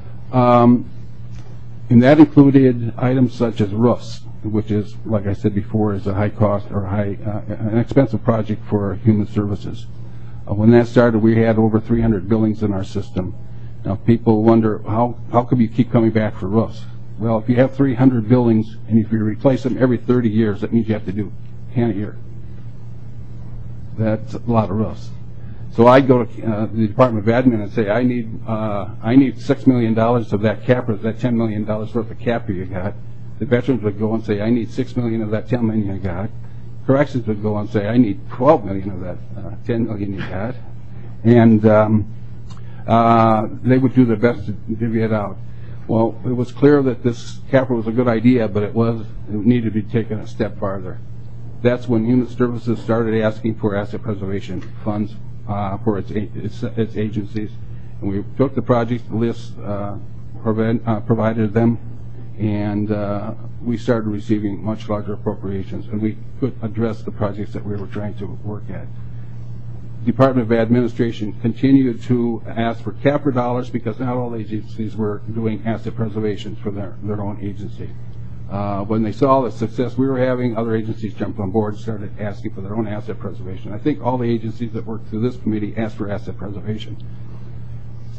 Um, and that included items such as roofs, which is, like I said before, is a high cost or high uh, an expensive project for human services. Uh, when that started, we had over three hundred buildings in our system. Now, people wonder how how come you keep coming back for roofs? Well, if you have three hundred buildings and if you replace them every thirty years, that means you have to do ten a year. That's a lot of roofs. So I'd go to uh, the Department of Admin and say, I need uh, I need six million dollars of that CAPRA, that ten million dollars worth of CAPRA you got. The veterans would go and say, I need six million dollars of that ten million dollars you got. Corrections would go and say, I need twelve million dollars of that uh, ten million dollars you got. And um, uh, they would do their best to divvy it out. Well, it was clear that this CAPRA was a good idea, but it was it needed to be taken a step farther. That's when Human Services started asking for asset preservation funds uh, for its, its its agencies, and we took the project list, uh, provide, uh, provided them, and uh, we started receiving much larger appropriations, and we could address the projects that we were trying to work at. Department of Administration continued to ask for CAPRA dollars because not all agencies were doing asset preservation for their, their own agency. Uh, when they saw the success we were having, other agencies jumped on board and started asking for their own asset preservation. I think all the agencies that worked through this committee asked for asset preservation.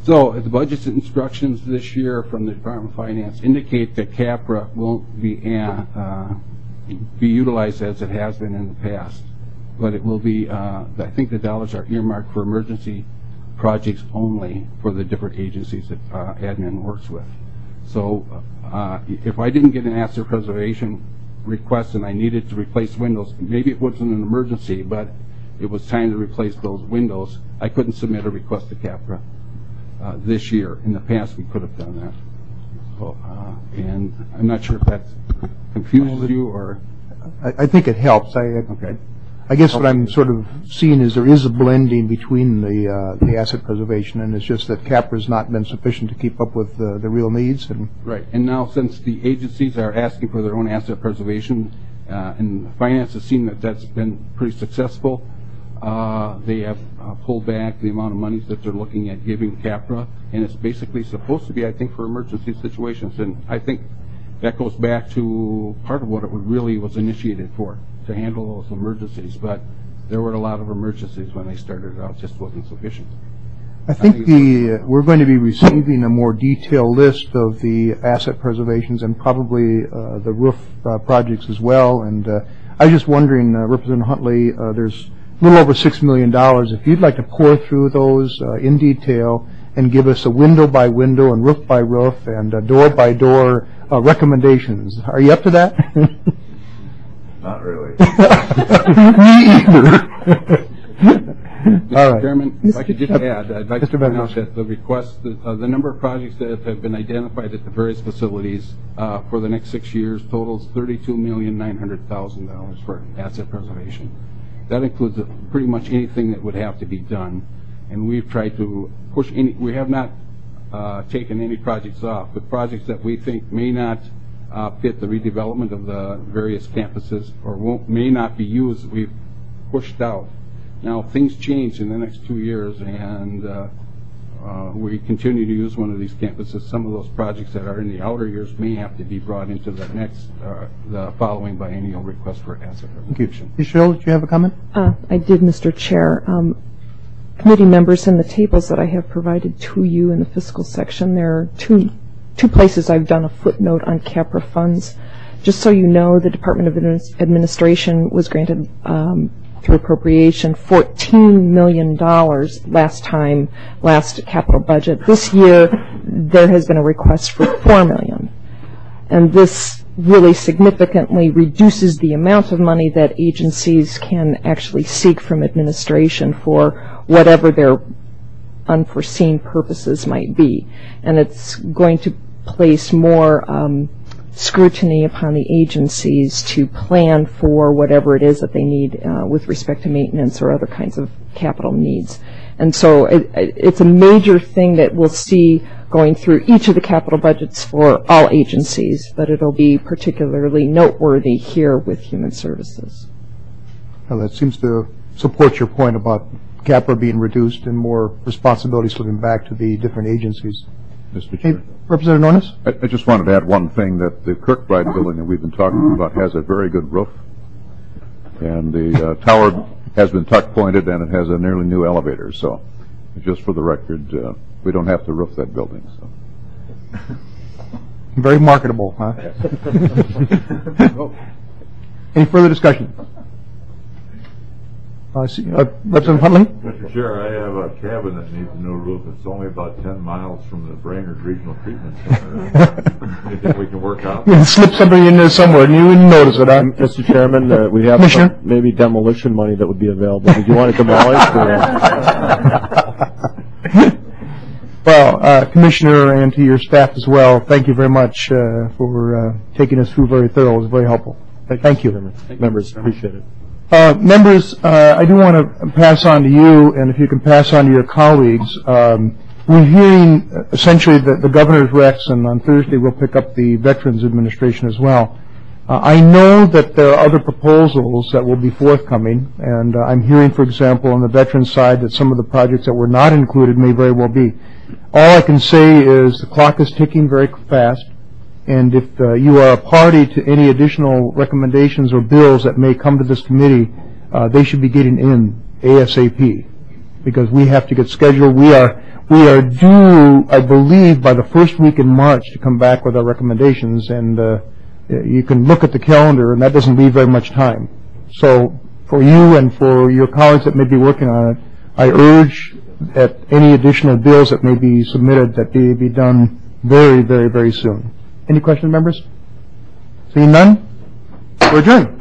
So the budget instructions this year from the Department of Finance indicate that CAPRA won't be uh, uh, be utilized as it has been in the past, but it will be. Uh, I think the dollars are earmarked for emergency projects only for the different agencies that uh, admin works with. So uh, if I didn't get an asset preservation request and I needed to replace windows, maybe it wasn't an emergency, but it was time to replace those windows, I couldn't submit a request to CAPRA uh, this year. In the past, we could have done that. So, uh, and I'm not sure if that confuses you or... I, I think it helps. I, Okay. I guess what I'm sort of seeing is there is a blending between the uh, the asset preservation, and it's just that CAPRA's not been sufficient to keep up with uh, the real needs. And Right. And now since the agencies are asking for their own asset preservation, uh, and finance has seen that that's been pretty successful, uh, they have uh, pulled back the amount of monies that they're looking at giving CAPRA, and it's basically supposed to be, I think, for emergency situations. And I think that goes back to part of what it really was initiated for, to handle those emergencies. But there were a lot of emergencies when they started out, just wasn't sufficient. I think the uh, we're going to be receiving a more detailed list of the asset preservations and probably uh, the roof uh, projects as well. And uh, I was just wondering, uh, Representative Huntley, uh, there's a little over six million dollars. If you'd like to pour through those uh, in detail and give us a window by window and roof by roof and uh, door by door uh, recommendations, are you up to that? Not really. Me either. All right. Chairman, if I could just add, I'd like Mister to point Van out that the request, the, uh, the number of projects that have been identified at the various facilities uh, for the next six years totals thirty-two million nine hundred thousand dollars for asset preservation. That includes uh, pretty much anything that would have to be done, and we've tried to push any. We have not uh, taken any projects off, but projects that we think may not uh, fit the redevelopment of the various campuses or won't, may not be used, we've pushed out. Now, things change in the next two years, and uh, uh, we continue to use one of these campuses. Some of those projects that are in the outer years may have to be brought into the next, uh, the following biennial request for asset preservation. Michelle, did you have a comment? Uh, I did, Mister Chair. Um, committee members, in the tables that I have provided to you in the fiscal section, there are two, two places I've done a footnote on CAPRA funds. Just so you know, the Department of Adminis- Administration was granted um, through appropriation fourteen million dollars last time, last capital budget. This year, there has been a request for four million dollars. And this really significantly reduces the amount of money that agencies can actually seek from administration for whatever their unforeseen purposes might be. And it's going to place more um, scrutiny upon the agencies to plan for whatever it is that they need uh, with respect to maintenance or other kinds of capital needs. And so it, it's a major thing that we'll see going through each of the capital budgets for all agencies, but it'll be particularly noteworthy here with Human Services. Well, that seems to support your point about CAPRA being reduced and more responsibilities slipping back to the different agencies. Mister Hey, Chair. Representative Nornis? I, I just wanted to add one thing, that the Kirkbride building that we've been talking about has a very good roof. And the uh, tower has been tuck pointed and it has a nearly new elevator. So just for the record, uh, we don't have to roof that building. So. Very marketable, huh? Any further discussion? Uh, see, uh, Representative Huntley? Mister Chair, I have a cabin that needs a new roof. It's only about ten miles from the Brainerd Regional Treatment Center. Anything we can work out? You can slip somebody in there somewhere and you wouldn't notice it, huh? Mister Chairman, uh, we have Commissioner? some maybe demolition money that would be available. Did you want it demolished? Or, uh... Well, uh, Commissioner, and to your staff as well, thank you very much uh, for uh, taking us through very thorough. It was very helpful. Thank, thank you. you. Thank Members, you. Appreciate it. Uh, members, uh, I do want to pass on to you, and if you can pass on to your colleagues, um, we're hearing uh, essentially that the governor's recs, and on Thursday we'll pick up the Veterans Administration as well. Uh, I know that there are other proposals that will be forthcoming, and uh, I'm hearing, for example, on the veterans side that some of the projects that were not included may very well be. All I can say is the clock is ticking very fast, and if uh, you are a party to any additional recommendations or bills that may come to this committee, uh, they should be getting in ASAP. because we have to get scheduled. We are we are due, I believe, by the first week in March to come back with our recommendations, and uh, you can look at the calendar, and that doesn't leave very much time. So for you and for your colleagues that may be working on it, I urge that any additional bills that may be submitted that they be done very, very, very soon. Any questions, members? Seeing none? We're adjourned.